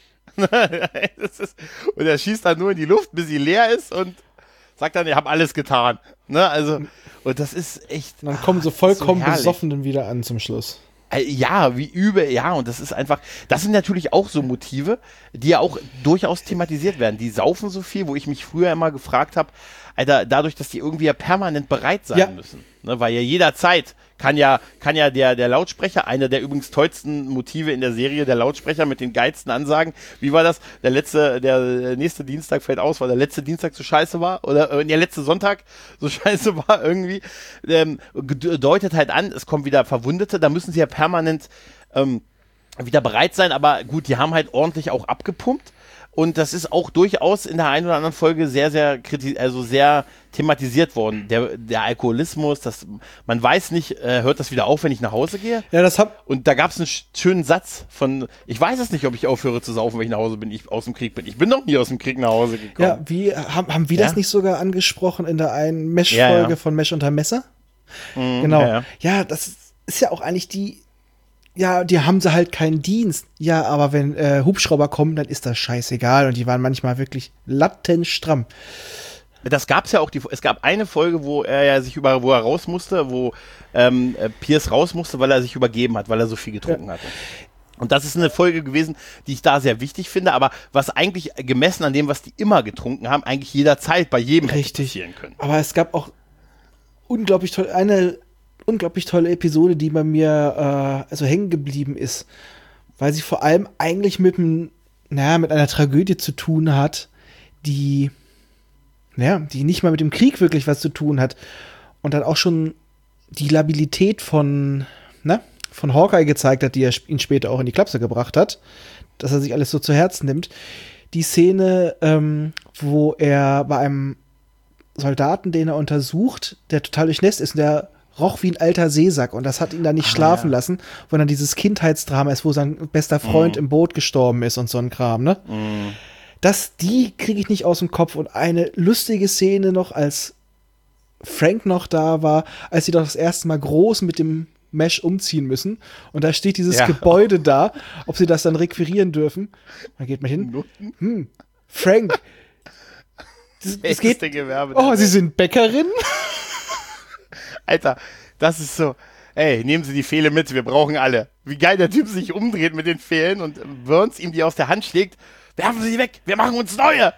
Speaker 1: Das ist, und er schießt dann nur in die Luft, bis sie leer ist und sagt dann, ich habe alles getan. Ne, also, und das ist echt.
Speaker 2: Und dann kommen
Speaker 1: ah,
Speaker 2: so
Speaker 1: das ist
Speaker 2: vollkommen
Speaker 1: herrlich.
Speaker 2: besoffenen wieder an zum Schluss.
Speaker 1: Äh, Ja, wie übel, ja, und das ist einfach, das sind natürlich auch so Motive, die ja auch durchaus thematisiert werden. Die saufen so viel, wo ich mich früher immer gefragt habe, Alter, dadurch, dass die irgendwie ja permanent bereit sein
Speaker 2: Ja.
Speaker 1: müssen, ne, weil ja jederzeit kann ja, kann ja der, der Lautsprecher, einer der übrigens tollsten Motive in der Serie, der Lautsprecher mit den geilsten Ansagen, wie war das? Der letzte, der nächste Dienstag fällt aus, weil der letzte Dienstag so scheiße war, oder äh, der letzte Sonntag so scheiße war irgendwie, ähm, ged- deutet halt an, es kommen wieder Verwundete, da müssen sie ja permanent ähm, wieder bereit sein, aber gut, die haben halt ordentlich auch abgepumpt. Und das ist auch durchaus in der einen oder anderen Folge sehr, sehr kriti- also sehr thematisiert worden. Der, der Alkoholismus, das, man weiß nicht, äh, hört das wieder auf, wenn ich nach Hause gehe?
Speaker 2: Ja, das hab,
Speaker 1: Und da gab es einen sch- schönen Satz von, ich weiß es nicht, ob ich aufhöre zu saufen, wenn ich nach Hause bin, ich aus dem Krieg bin. Ich bin noch nie aus dem Krieg nach Hause gekommen.
Speaker 2: ja, wie, haben, haben wir das
Speaker 1: Ja?
Speaker 2: nicht sogar angesprochen in der einen Mesh-Folge
Speaker 1: Ja, ja.
Speaker 2: von Mesh unter Messer?
Speaker 1: Mhm,
Speaker 2: Genau.
Speaker 1: ja, ja.
Speaker 2: Ja, das ist ja auch eigentlich die, ja, die haben sie halt keinen Dienst. Ja, aber wenn äh, Hubschrauber kommen, dann ist das scheißegal. Und die waren manchmal wirklich lattenstramm.
Speaker 1: Das gab's ja auch, die, es gab eine Folge, wo er ja sich über, wo er raus musste, wo ähm, äh, Pierce raus musste, weil er sich übergeben hat, weil er so viel getrunken hatte. Und das ist eine Folge gewesen, die ich da sehr wichtig finde, aber was eigentlich gemessen an dem, was die immer getrunken haben, eigentlich jederzeit bei jedem hätte
Speaker 2: Richtig.
Speaker 1: passieren können.
Speaker 2: Aber es gab auch unglaublich toll, eine unglaublich tolle Episode, die bei mir äh, also hängen geblieben ist, weil sie vor allem eigentlich mit einem, naja, mit einer Tragödie zu tun hat, die, ja, die nicht mal mit dem Krieg wirklich was zu tun hat und dann auch schon die Labilität von, ne, von Hawkeye gezeigt hat, die er sp- ihn später auch in die Klapse gebracht hat, dass er sich alles so zu Herzen nimmt. Die Szene, ähm, wo er bei einem Soldaten, den er untersucht, der total durchnässt ist und der roch wie ein alter Seesack und das hat ihn dann nicht
Speaker 1: Ah,
Speaker 2: schlafen
Speaker 1: ja.
Speaker 2: lassen, wo dann dieses Kindheitsdrama ist, wo sein bester Freund
Speaker 1: Mhm.
Speaker 2: im Boot gestorben ist und so ein Kram, ne?
Speaker 1: Mhm.
Speaker 2: Das, die kriege ich nicht aus dem Kopf. Und eine lustige Szene noch, als Frank noch da war, als sie doch das erste Mal groß mit dem Mesh umziehen müssen. Und da steht dieses
Speaker 1: Ja.
Speaker 2: Gebäude da, ob sie das dann requirieren dürfen. Dann geht man hin. Hm, Frank, es es geht.
Speaker 1: Älteste Gewerbe
Speaker 2: Oh,
Speaker 1: der
Speaker 2: Sie
Speaker 1: Welt.
Speaker 2: sind Bäckerin?
Speaker 1: Alter, das ist so, ey, nehmen Sie die Pfähle mit, wir brauchen alle. Wie geil der Typ sich umdreht mit den Pfählen und Burns ihm die aus der Hand schlägt. Werfen Sie die weg, wir machen uns neue.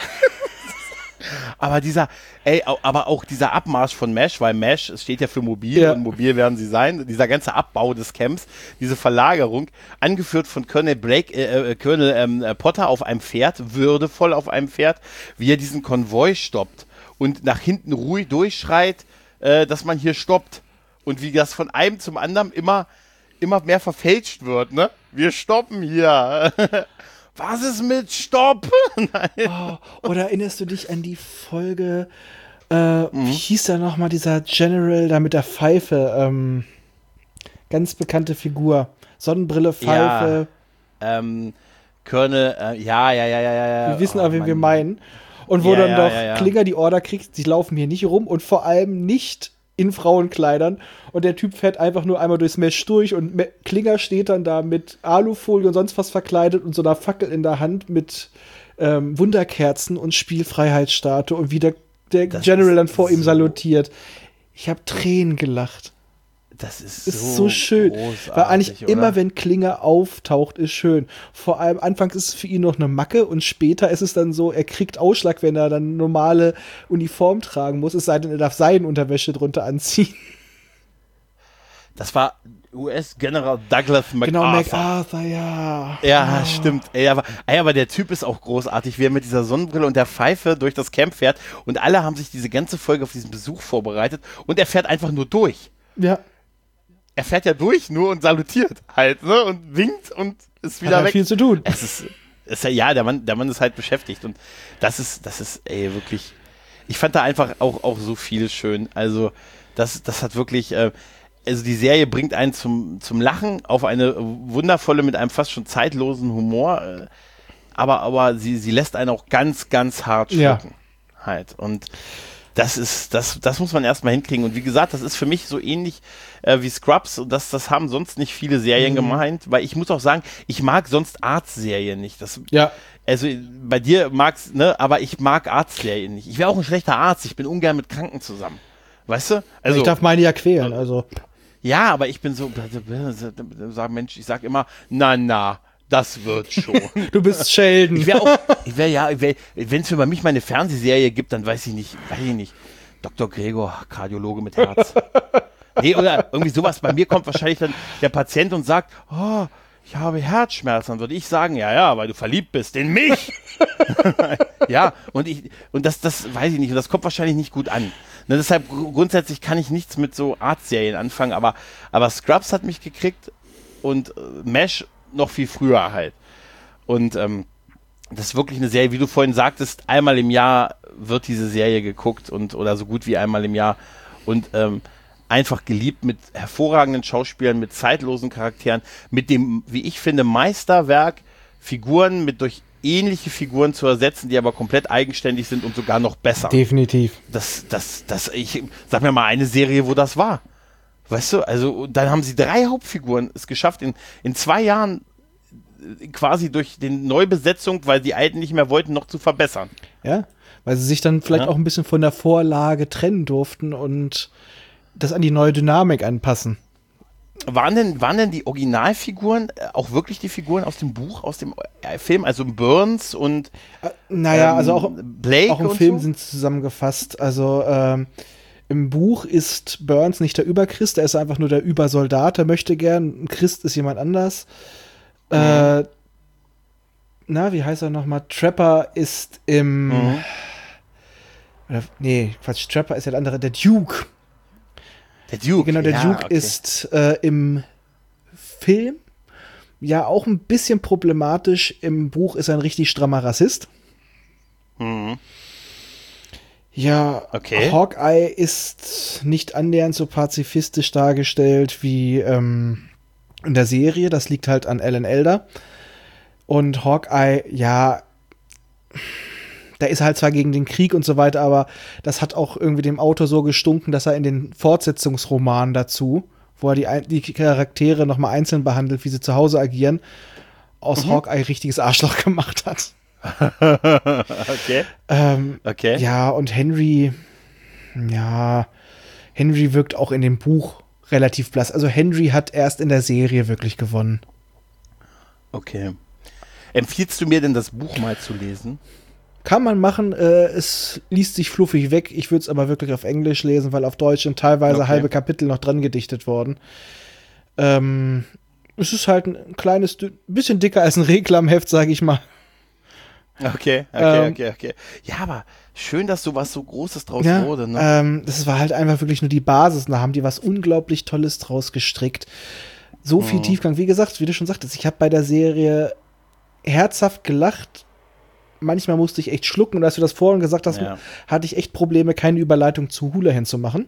Speaker 1: Aber dieser, ey, au- aber auch dieser Abmarsch von Mesh, weil Mesh, es steht ja für mobil
Speaker 2: Ja.
Speaker 1: und mobil werden sie sein, dieser ganze Abbau des Camps, diese Verlagerung, angeführt von Colonel Blake, äh, äh, Colonel ähm, äh, Potter auf einem Pferd, würdevoll auf einem Pferd, wie er diesen Konvoi stoppt und nach hinten ruhig durchschreit, äh, dass man hier stoppt. Und wie das von einem zum anderen immer, immer mehr verfälscht wird, ne? Wir stoppen hier. Was ist mit Stopp? Nein.
Speaker 2: Oh, oder erinnerst du dich an die Folge, äh, wie hieß da nochmal dieser General da mit der Pfeife? Ähm, ganz bekannte Figur. Sonnenbrille, Pfeife.
Speaker 1: Ähm, Colonel, äh, ja, ja, ja, ja, ja, ja.
Speaker 2: Wir wissen
Speaker 1: Oh,
Speaker 2: aber, wen
Speaker 1: Mann.
Speaker 2: wir meinen. Und wo
Speaker 1: Ja,
Speaker 2: dann
Speaker 1: ja,
Speaker 2: doch
Speaker 1: ja, ja.
Speaker 2: Klinger die Order kriegt, sie laufen hier nicht rum und vor allem nicht in Frauenkleidern. Und der Typ fährt einfach nur einmal durchs Mesh durch und Me- Klinger steht dann da mit Alufolie und sonst was verkleidet und so einer Fackel in der Hand mit ähm, Wunderkerzen und Spielfreiheitsstatue und wie der, der
Speaker 1: Das
Speaker 2: General
Speaker 1: ist
Speaker 2: dann vor ihm
Speaker 1: so-
Speaker 2: salutiert. Ich habe Tränen gelacht.
Speaker 1: Das ist,
Speaker 2: Ist
Speaker 1: so,
Speaker 2: so schön.
Speaker 1: großartig,
Speaker 2: Weil eigentlich
Speaker 1: oder?
Speaker 2: immer, wenn Klinger auftaucht, ist schön. Vor allem anfangs ist es für ihn noch eine Macke und später ist es dann so, er kriegt Ausschlag, wenn er dann normale Uniform tragen muss, es sei denn, er darf Seidenunterwäsche drunter anziehen.
Speaker 1: Das war U S-General Douglas MacArthur.
Speaker 2: Genau, MacArthur, ja.
Speaker 1: Ja,
Speaker 2: Oh.
Speaker 1: stimmt. Ey, aber, ey, aber der Typ ist auch großartig, wie er mit dieser Sonnenbrille und der Pfeife durch das Camp fährt und alle haben sich diese ganze Folge auf diesen Besuch vorbereitet und er fährt einfach nur durch.
Speaker 2: Ja,
Speaker 1: Er fährt ja durch nur und salutiert halt, ne? Und winkt und ist
Speaker 2: hat
Speaker 1: wieder
Speaker 2: halt
Speaker 1: weg.
Speaker 2: viel zu tun.
Speaker 1: Es ist, ist ja, ja, der Mann, der Mann ist halt beschäftigt und das ist, das ist, ey, wirklich, ich fand da einfach auch, auch so viel schön. Also, das, das hat wirklich, äh, also die Serie bringt einen zum, zum Lachen auf eine wundervolle, mit einem fast schon zeitlosen Humor, äh, aber, aber sie, sie lässt einen auch ganz, ganz hart schlucken. Ja. Halt. Und das ist, das, das muss man erstmal hinkriegen. Und wie gesagt, das ist für mich so ähnlich äh, wie Scrubs. Und das, das haben sonst nicht viele Serien mhm. gemeint, weil ich muss auch sagen, ich mag sonst Arztserien nicht. Das,
Speaker 2: ja.
Speaker 1: Also bei dir mag's, ne, aber ich mag Arztserien nicht. Ich wäre auch ein schlechter Arzt, ich bin ungern mit Kranken zusammen. Weißt du? Also,
Speaker 2: ich darf meine ja quälen, also.
Speaker 1: Ja, aber ich bin so, sag Mensch, ich sag immer, na, na. Das wird schon.
Speaker 2: Du bist Sheldon.
Speaker 1: Ich wäre auch, ich wäre ja, wär, wenn es für mich mal eine Fernsehserie gibt, dann weiß ich nicht, weiß ich nicht. Doktor Gregor, Kardiologe mit Herz. Nee, oder irgendwie sowas. Bei mir kommt wahrscheinlich dann der Patient und sagt, oh, ich habe Herzschmerzen. Dann würde ich sagen, ja, ja, weil du verliebt bist in mich. Ja, und ich, und das, das weiß ich nicht. Und das kommt wahrscheinlich nicht gut an. Ne, deshalb grundsätzlich kann ich nichts mit so Arztserien anfangen, aber, aber Scrubs hat mich gekriegt und äh, MASH noch viel früher halt. Und ähm, das ist wirklich eine Serie, wie du vorhin sagtest, einmal im Jahr wird diese Serie geguckt und oder so gut wie einmal im Jahr und ähm, einfach geliebt mit hervorragenden Schauspielern, mit zeitlosen Charakteren, mit dem, wie ich finde, Meisterwerk, Figuren mit durch ähnliche Figuren zu ersetzen, die aber komplett eigenständig sind und sogar noch besser.
Speaker 2: Definitiv.
Speaker 1: Das, das, das, ich sag mir mal eine Serie, wo das war. Weißt du, also dann haben sie drei Hauptfiguren es geschafft, in, in zwei Jahren quasi durch die Neubesetzung, weil die Alten nicht mehr wollten, noch zu verbessern.
Speaker 2: Ja, weil sie sich dann vielleicht
Speaker 1: ja.
Speaker 2: auch ein bisschen von der Vorlage trennen durften und das an die neue Dynamik anpassen.
Speaker 1: Waren denn, waren denn die Originalfiguren auch wirklich die Figuren aus dem Buch, aus dem Film, also Burns und
Speaker 2: äh, Naja, ähm, also auch,
Speaker 1: Blake
Speaker 2: auch im Film
Speaker 1: so?
Speaker 2: sind zusammengefasst. Also ähm, im Buch ist Burns nicht der Überchrist, er ist einfach nur der Übersoldat, der möchte gern. Ein Christ ist jemand anders. Mhm. Äh, na, wie heißt er nochmal? Trapper ist im mhm. oder, nee, Quatsch, Trapper ist ja der andere, der Duke.
Speaker 1: Der Duke,
Speaker 2: Genau, der
Speaker 1: ja,
Speaker 2: Duke
Speaker 1: okay.
Speaker 2: ist äh, im Film ja auch ein bisschen problematisch. Im Buch ist er ein richtig strammer Rassist.
Speaker 1: Mhm.
Speaker 2: Ja,
Speaker 1: okay.
Speaker 2: Hawkeye ist nicht annähernd so pazifistisch dargestellt wie ähm, in der Serie. Das liegt halt an Alan Elder. Und Hawkeye, ja, der ist halt zwar gegen den Krieg und so weiter, aber das hat auch irgendwie dem Autor so gestunken, dass er in den Fortsetzungsromanen dazu, wo er die, die Charaktere nochmal einzeln behandelt, wie sie zu Hause agieren, aus mhm. Hawkeye richtiges Arschloch gemacht hat.
Speaker 1: Okay.
Speaker 2: Ähm,
Speaker 1: okay.
Speaker 2: Ja, und Henry, ja, Henry wirkt auch in dem Buch relativ blass. Also Henry hat erst in der Serie wirklich gewonnen.
Speaker 1: Okay. Empfiehlst du mir denn, das Buch mal zu lesen?
Speaker 2: Kann man machen, äh, es liest sich fluffig weg. Ich würde es aber wirklich auf Englisch lesen, weil auf Deutsch sind teilweise
Speaker 1: okay.
Speaker 2: halbe Kapitel noch dran gedichtet worden. Ähm, es ist halt ein kleines, bisschen dicker als ein Reklamheft, sage ich mal.
Speaker 1: Okay, okay,
Speaker 2: ähm,
Speaker 1: okay, okay. Ja, aber schön, dass so was so Großes draus
Speaker 2: ja,
Speaker 1: wurde, ne?
Speaker 2: Ähm, das war halt einfach wirklich nur die Basis. Und da haben die was unglaublich Tolles draus gestrickt. So viel
Speaker 1: mhm.
Speaker 2: Tiefgang. Wie gesagt, wie du schon sagtest, ich habe bei der Serie herzhaft gelacht. Manchmal musste ich echt schlucken. Und als du das vorhin gesagt hast, ja. hatte ich echt Probleme, keine Überleitung zu Houlihan zu machen.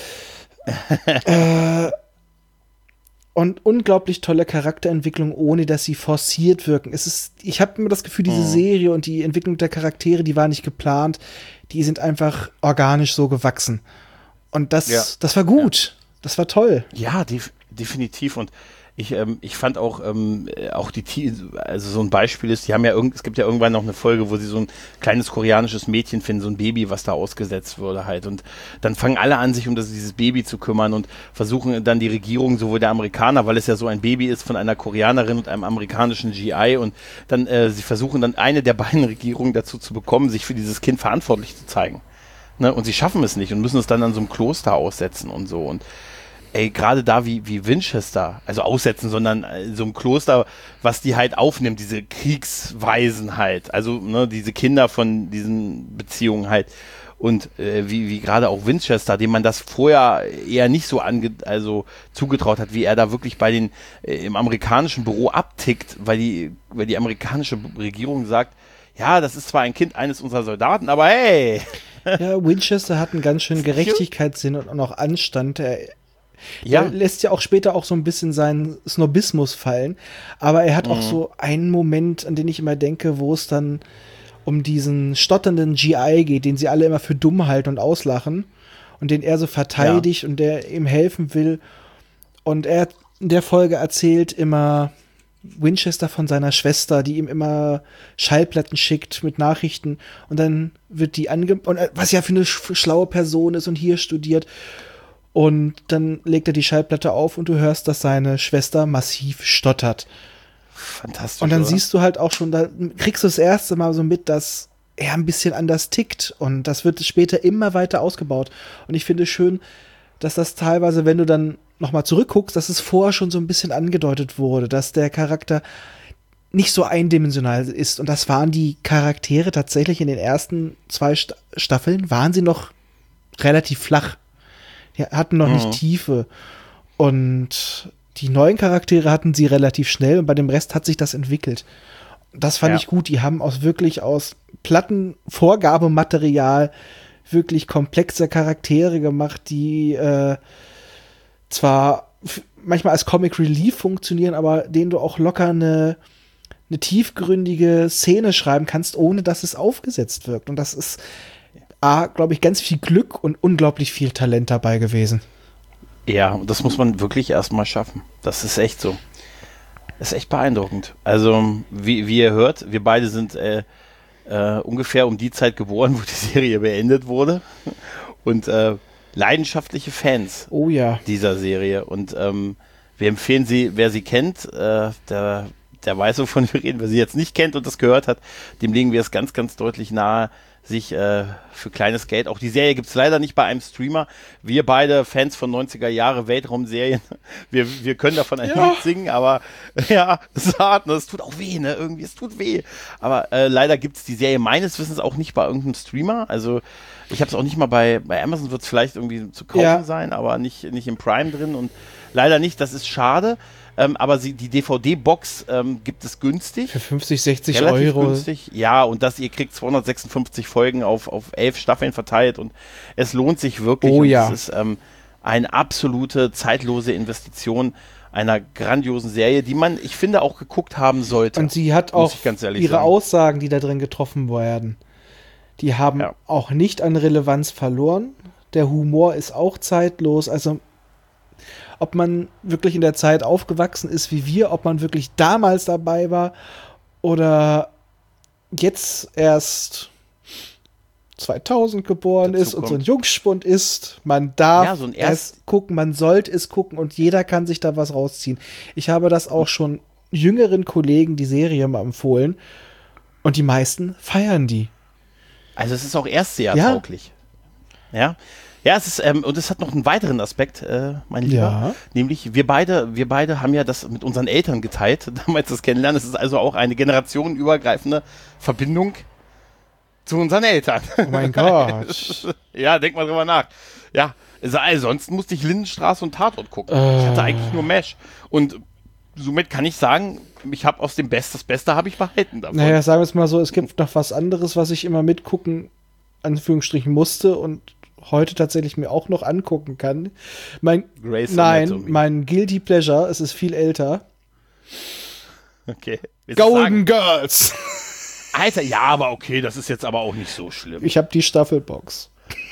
Speaker 2: äh, Und unglaublich tolle Charakterentwicklung, ohne dass sie forciert wirken. Es ist, ich habe immer das Gefühl, diese mhm. Serie und die Entwicklung der Charaktere, die war nicht geplant. Die sind einfach organisch so gewachsen. Und das, ja. das war gut. Ja. Das war toll.
Speaker 1: Ja, def- definitiv. Und ich, ähm, ich fand auch, ähm, auch die, also so ein Beispiel ist, die haben ja irgend, es gibt ja irgendwann noch eine Folge, wo sie so ein kleines koreanisches Mädchen finden, so ein Baby, was da ausgesetzt wurde halt. Und dann fangen alle an, sich um das, dieses Baby zu kümmern und versuchen dann die Regierung, sowohl der Amerikaner, weil es ja so ein Baby ist von einer Koreanerin und einem amerikanischen G I, und dann, äh, sie versuchen dann eine der beiden Regierungen dazu zu bekommen, sich für dieses Kind verantwortlich zu zeigen. Ne? Und sie schaffen es nicht und müssen es dann an so einem Kloster aussetzen und so. Und ey, gerade da wie, wie Winchester, also aussetzen, sondern so ein Kloster, was die halt aufnimmt, diese Kriegsweisen halt, also ne, diese Kinder von diesen Beziehungen halt. und äh, wie, wie gerade auch Winchester, dem man das vorher eher nicht so ange also zugetraut hat, wie er da wirklich bei den äh, im amerikanischen Büro abtickt, weil die, weil die amerikanische Regierung sagt, ja, das ist zwar ein Kind eines unserer Soldaten, aber hey!
Speaker 2: Ja, Winchester hat einen ganz schönen Gerechtigkeitssinn und auch Anstand. Er,
Speaker 1: ja.
Speaker 2: er lässt ja auch später auch so ein bisschen seinen Snobismus fallen, aber er hat mhm. auch so einen Moment, an den ich immer denke, wo es dann um diesen stotternden G I geht, den sie alle immer für dumm halten und auslachen und den er so verteidigt ja. und der ihm helfen will. Und er in der Folge erzählt immer Winchester von seiner Schwester, die ihm immer Schallplatten schickt mit Nachrichten und dann wird die ange... Und was ja für eine schlaue Person ist und hier studiert. Und dann legt er die Schallplatte auf und du hörst, dass seine Schwester massiv stottert.
Speaker 1: Fantastisch.
Speaker 2: Und dann
Speaker 1: oder?
Speaker 2: Siehst du halt auch schon, da kriegst du das erste Mal so mit, dass er ein bisschen anders tickt und das wird später immer weiter ausgebaut. Und ich finde schön, dass das teilweise, wenn du dann nochmal zurückguckst, dass es vorher schon so ein bisschen angedeutet wurde, dass der Charakter nicht so eindimensional ist. Und das waren die Charaktere tatsächlich in den ersten zwei St- Staffeln, waren sie noch relativ flach. Die hatten noch mhm. nicht Tiefe. Und die neuen Charaktere hatten sie relativ schnell und bei dem Rest hat sich das entwickelt. Das fand ja. ich gut. Die haben aus wirklich aus Plattenvorgabematerial wirklich komplexe Charaktere gemacht, die äh, zwar f- manchmal als Comic Relief funktionieren, aber denen du auch locker eine, eine tiefgründige Szene schreiben kannst, ohne dass es aufgesetzt wirkt. Und das ist, A, glaube ich, ganz viel Glück und unglaublich viel Talent dabei gewesen.
Speaker 1: Ja, und das muss man wirklich erstmal schaffen. Das ist echt so. Das ist echt beeindruckend. Also, wie, wie ihr hört, wir beide sind äh, äh, ungefähr um die Zeit geboren, wo die Serie beendet wurde. Und äh, leidenschaftliche Fans
Speaker 2: oh, ja.
Speaker 1: dieser Serie. Und ähm, wir empfehlen sie, wer sie kennt, äh, der, der weiß, wovon wir reden. Wer sie jetzt nicht kennt und das gehört hat, dem legen wir es ganz, ganz deutlich nahe, sich äh, für kleines Geld, auch die Serie gibt es leider nicht bei einem Streamer, wir beide Fans von neunziger Jahre Weltraumserien, wir, wir können davon ein
Speaker 2: ja.
Speaker 1: Lied singen, aber ja, es ist hart, ne? Es tut auch weh, ne? Irgendwie, es tut weh. Aber äh, leider gibt es die Serie meines Wissens auch nicht bei irgendeinem Streamer, also ich habe es auch nicht mal bei, bei Amazon, wird es vielleicht irgendwie zu kaufen
Speaker 2: ja.
Speaker 1: sein, aber nicht, nicht im Prime drin und leider nicht, das ist schade. Ähm, aber sie, die D V D-Box ähm, gibt es günstig.
Speaker 2: Für fünfzig, sechzig
Speaker 1: Relativ
Speaker 2: Euro.
Speaker 1: günstig. Ja, und das, ihr kriegt zweihundertsechsundfünfzig Folgen auf, auf elf Staffeln verteilt und es lohnt sich wirklich.
Speaker 2: Oh
Speaker 1: und
Speaker 2: ja.
Speaker 1: Es ist ähm, eine absolute zeitlose Investition einer grandiosen Serie, die man, ich finde, auch geguckt haben sollte.
Speaker 2: Und sie hat auch ihre
Speaker 1: sagen.
Speaker 2: Aussagen, die da drin getroffen werden, die haben ja. auch nicht an Relevanz verloren. Der Humor ist auch zeitlos. Also ob man wirklich in der Zeit aufgewachsen ist wie wir, ob man wirklich damals dabei war oder jetzt erst zweitausend geboren ist und so ein Jungspund ist, man darf
Speaker 1: ja, so ein
Speaker 2: es gucken, man sollte es gucken und jeder kann sich da was rausziehen. Ich habe das auch schon jüngeren Kollegen die Serie mal empfohlen und die meisten feiern die.
Speaker 1: Also es ist auch erstsehertauglich. Ja. ja. Ja, es ist, ähm, und es hat noch einen weiteren Aspekt, äh, mein Lieber.
Speaker 2: Ja.
Speaker 1: Nämlich, wir beide, wir beide haben ja das mit unseren Eltern geteilt, damals das Kennenlernen. Es ist also auch eine generationenübergreifende Verbindung zu unseren Eltern.
Speaker 2: Oh mein Gott.
Speaker 1: Ja, denk mal drüber nach. Ja, also, ansonsten musste ich Lindenstraße und Tatort gucken. Äh. Ich hatte eigentlich nur Mesh. Und somit kann ich sagen, ich habe aus dem Best, das Beste habe ich behalten davon.
Speaker 2: Naja, sagen wir es mal so, es gibt noch was anderes, was ich immer mitgucken, Anführungsstrichen, musste und heute tatsächlich mir auch noch angucken kann. Mein, nein, Anatomy. Mein Guilty Pleasure, es ist viel älter.
Speaker 1: Okay.
Speaker 2: Golden Girls.
Speaker 1: Alter, ja, aber okay, das ist jetzt aber auch nicht so schlimm.
Speaker 2: Ich habe die Staffelbox.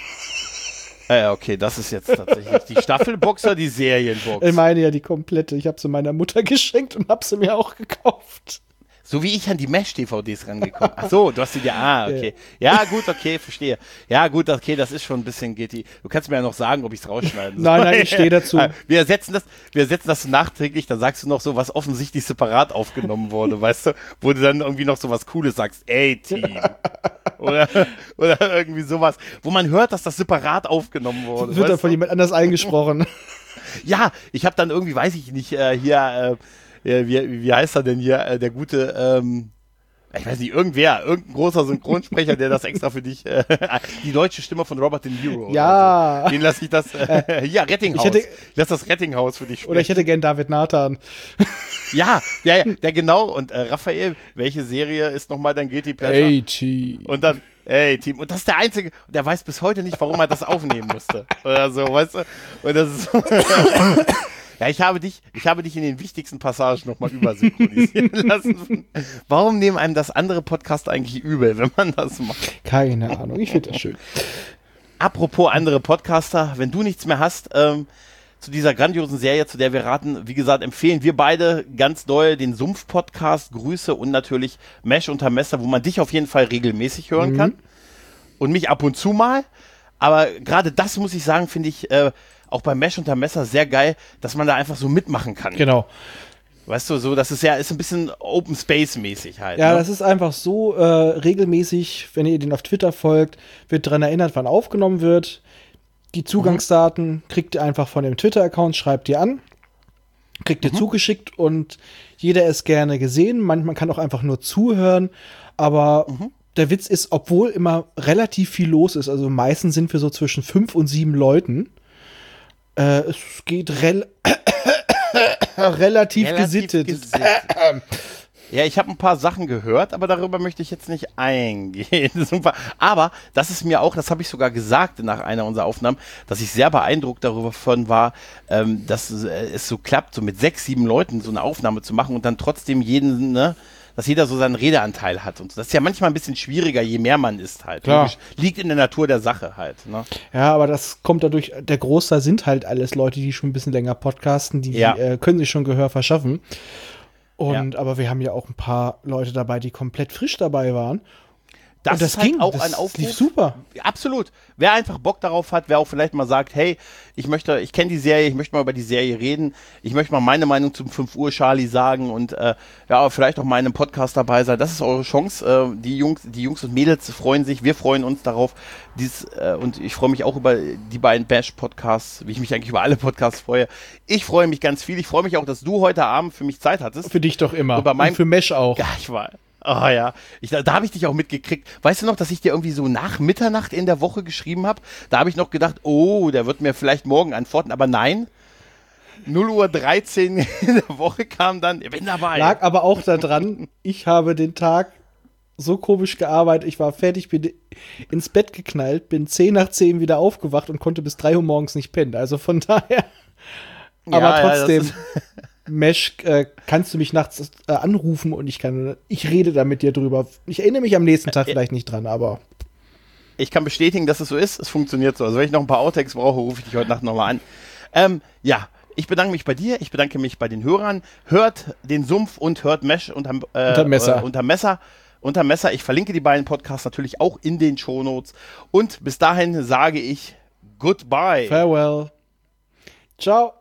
Speaker 1: Ja, äh, okay, das ist jetzt tatsächlich die Staffelbox oder die Serienbox?
Speaker 2: Ich meine ja die komplette. Ich habe sie meiner Mutter geschenkt und habe sie mir auch gekauft.
Speaker 1: So wie ich an die Mesh-D V Ds rangekommen. Ach so, du hast die dir, ah, okay. Ja, gut, okay, verstehe. Ja, gut, okay, das ist schon ein bisschen G T. Du kannst mir ja noch sagen, ob ich es rausschneiden soll.
Speaker 2: Nein, nein, ich stehe dazu.
Speaker 1: Wir ersetzen das, wir ersetzen das nachträglich, dann sagst du noch so, was offensichtlich separat aufgenommen wurde, weißt du? Wo du dann irgendwie noch so was Cooles sagst, ey, Team. Oder, oder irgendwie sowas, wo man hört, dass das separat aufgenommen wurde.
Speaker 2: Wird dann von jemand anders eingesprochen.
Speaker 1: Ja, ich habe dann irgendwie, weiß ich nicht, äh, hier, äh, Ja, wie, wie heißt er denn hier, äh, der gute, ähm, ich weiß nicht, irgendwer, irgendein großer Synchronsprecher, der das extra für dich, äh, die deutsche Stimme von Robert De Niro.
Speaker 2: Ja.
Speaker 1: So. Den lasse ich das, äh, ja, Rettinghaus. Ich, hätte, ich lasse das Rettinghaus für dich sprechen.
Speaker 2: Oder ich hätte gern David Nathan.
Speaker 1: Ja, ja, ja, der genau. Und äh, Raphael, welche Serie ist nochmal dein Guilty Pleasure?
Speaker 2: A-Team.
Speaker 1: Und dann, ey, Team. Und das ist der Einzige, der weiß bis heute nicht, warum er das aufnehmen musste. Oder so, weißt du? Und das ist so. Ja, ich habe dich, ich habe dich in den wichtigsten Passagen nochmal übersynchronisieren lassen. Warum nehmen einem das andere Podcast eigentlich übel, wenn man das macht?
Speaker 2: Keine Ahnung, ich finde das schön.
Speaker 1: Apropos andere Podcaster, wenn du nichts mehr hast, ähm, zu dieser grandiosen Serie, zu der wir raten, wie gesagt, empfehlen wir beide ganz doll den Sumpf-Podcast, Grüße und natürlich Mesh unter Messer, wo man dich auf jeden Fall regelmäßig hören mhm. kann. Und mich ab und zu mal. Aber gerade das, muss ich sagen, finde ich äh, auch bei Mesh unter Messer sehr geil, dass man da einfach so mitmachen kann.
Speaker 2: Genau.
Speaker 1: Weißt du, so, das ist ja ist ein bisschen Open Space-mäßig halt.
Speaker 2: Ja,
Speaker 1: ne?
Speaker 2: Das ist einfach so äh, regelmäßig, wenn ihr den auf Twitter folgt, wird daran erinnert, wann aufgenommen wird. Die Zugangsdaten mhm. kriegt ihr einfach von dem Twitter-Account, schreibt ihr an, kriegt ihr mhm. zugeschickt und jeder ist gerne gesehen. Manchmal kann auch einfach nur zuhören, aber mhm. der Witz ist, obwohl immer relativ viel los ist, also meistens sind wir so zwischen fünf und sieben Leuten, äh, es geht rel relativ, relativ gesittet. gesittet.
Speaker 1: Ja, ich habe ein paar Sachen gehört, aber darüber möchte ich jetzt nicht eingehen. Aber das ist mir auch, das habe ich sogar gesagt nach einer unserer Aufnahmen, dass ich sehr beeindruckt darüber von war, ähm, dass es so klappt, so mit sechs, sieben Leuten so eine Aufnahme zu machen und dann trotzdem jeden, ne, dass jeder so seinen Redeanteil hat. Und das ist ja manchmal ein bisschen schwieriger, je mehr man ist halt.
Speaker 2: Klar.
Speaker 1: Liegt in der Natur der Sache halt. Ne?
Speaker 2: Ja, aber das kommt dadurch, der Großteil sind halt alles Leute, die schon ein bisschen länger podcasten, die
Speaker 1: ja.
Speaker 2: äh, können sich schon Gehör verschaffen. Und,
Speaker 1: ja.
Speaker 2: aber wir haben ja auch ein paar Leute dabei, die komplett frisch dabei waren.
Speaker 1: Das,
Speaker 2: und das
Speaker 1: ist halt
Speaker 2: ging
Speaker 1: auch
Speaker 2: das
Speaker 1: ein Aufruf.
Speaker 2: Lief super.
Speaker 1: Absolut. Wer einfach Bock darauf hat, wer auch vielleicht mal sagt, hey, ich möchte, ich kenne die Serie, ich möchte mal über die Serie reden, ich möchte mal meine Meinung zum fünf Uhr Charlie sagen und äh, ja, vielleicht auch mal in einem Podcast dabei sein. Das ist eure Chance. Äh, die Jungs, die Jungs und Mädels freuen sich, wir freuen uns darauf. Dies, äh, und ich freue mich auch über die beiden Bash-Podcasts, wie ich mich eigentlich über alle Podcasts freue. Ich freue mich ganz viel. Ich freue mich auch, dass du heute Abend für mich Zeit hattest.
Speaker 2: Für dich doch immer.
Speaker 1: Und, bei meinem,
Speaker 2: und für Mesh auch.
Speaker 1: Ja, ich war. Oh ja, ich, da, da habe ich dich auch mitgekriegt. Weißt du noch, dass ich dir irgendwie so nach Mitternacht in der Woche geschrieben habe? Da habe ich noch gedacht, oh, der wird mir vielleicht morgen antworten, aber nein. null Uhr dreizehn in der Woche kam dann, ich bin dabei.
Speaker 2: Lag aber auch daran, ich habe den Tag so komisch gearbeitet, ich war fertig, bin ins Bett geknallt, bin zehn nach zehn wieder aufgewacht und konnte bis drei Uhr morgens nicht pennen. Also von daher,
Speaker 1: ja,
Speaker 2: aber trotzdem.
Speaker 1: Ja,
Speaker 2: Mesh, äh, kannst du mich nachts äh, anrufen und ich kann, ich rede da mit dir drüber. Ich erinnere mich am nächsten Tag vielleicht nicht dran, aber.
Speaker 1: Ich kann bestätigen, dass es so ist. Es funktioniert so. Also wenn ich noch ein paar Outtakes brauche, rufe ich dich heute Nacht nochmal an. Ähm, ja, ich bedanke mich bei dir. Ich bedanke mich bei den Hörern. Hört den Sumpf und hört Mesh unterm, äh,
Speaker 2: unter Messer.
Speaker 1: Äh, unter Messer. Unter Messer. Ich verlinke die beiden Podcasts natürlich auch in den Shownotes. Und bis dahin sage ich Goodbye.
Speaker 2: Farewell. Ciao.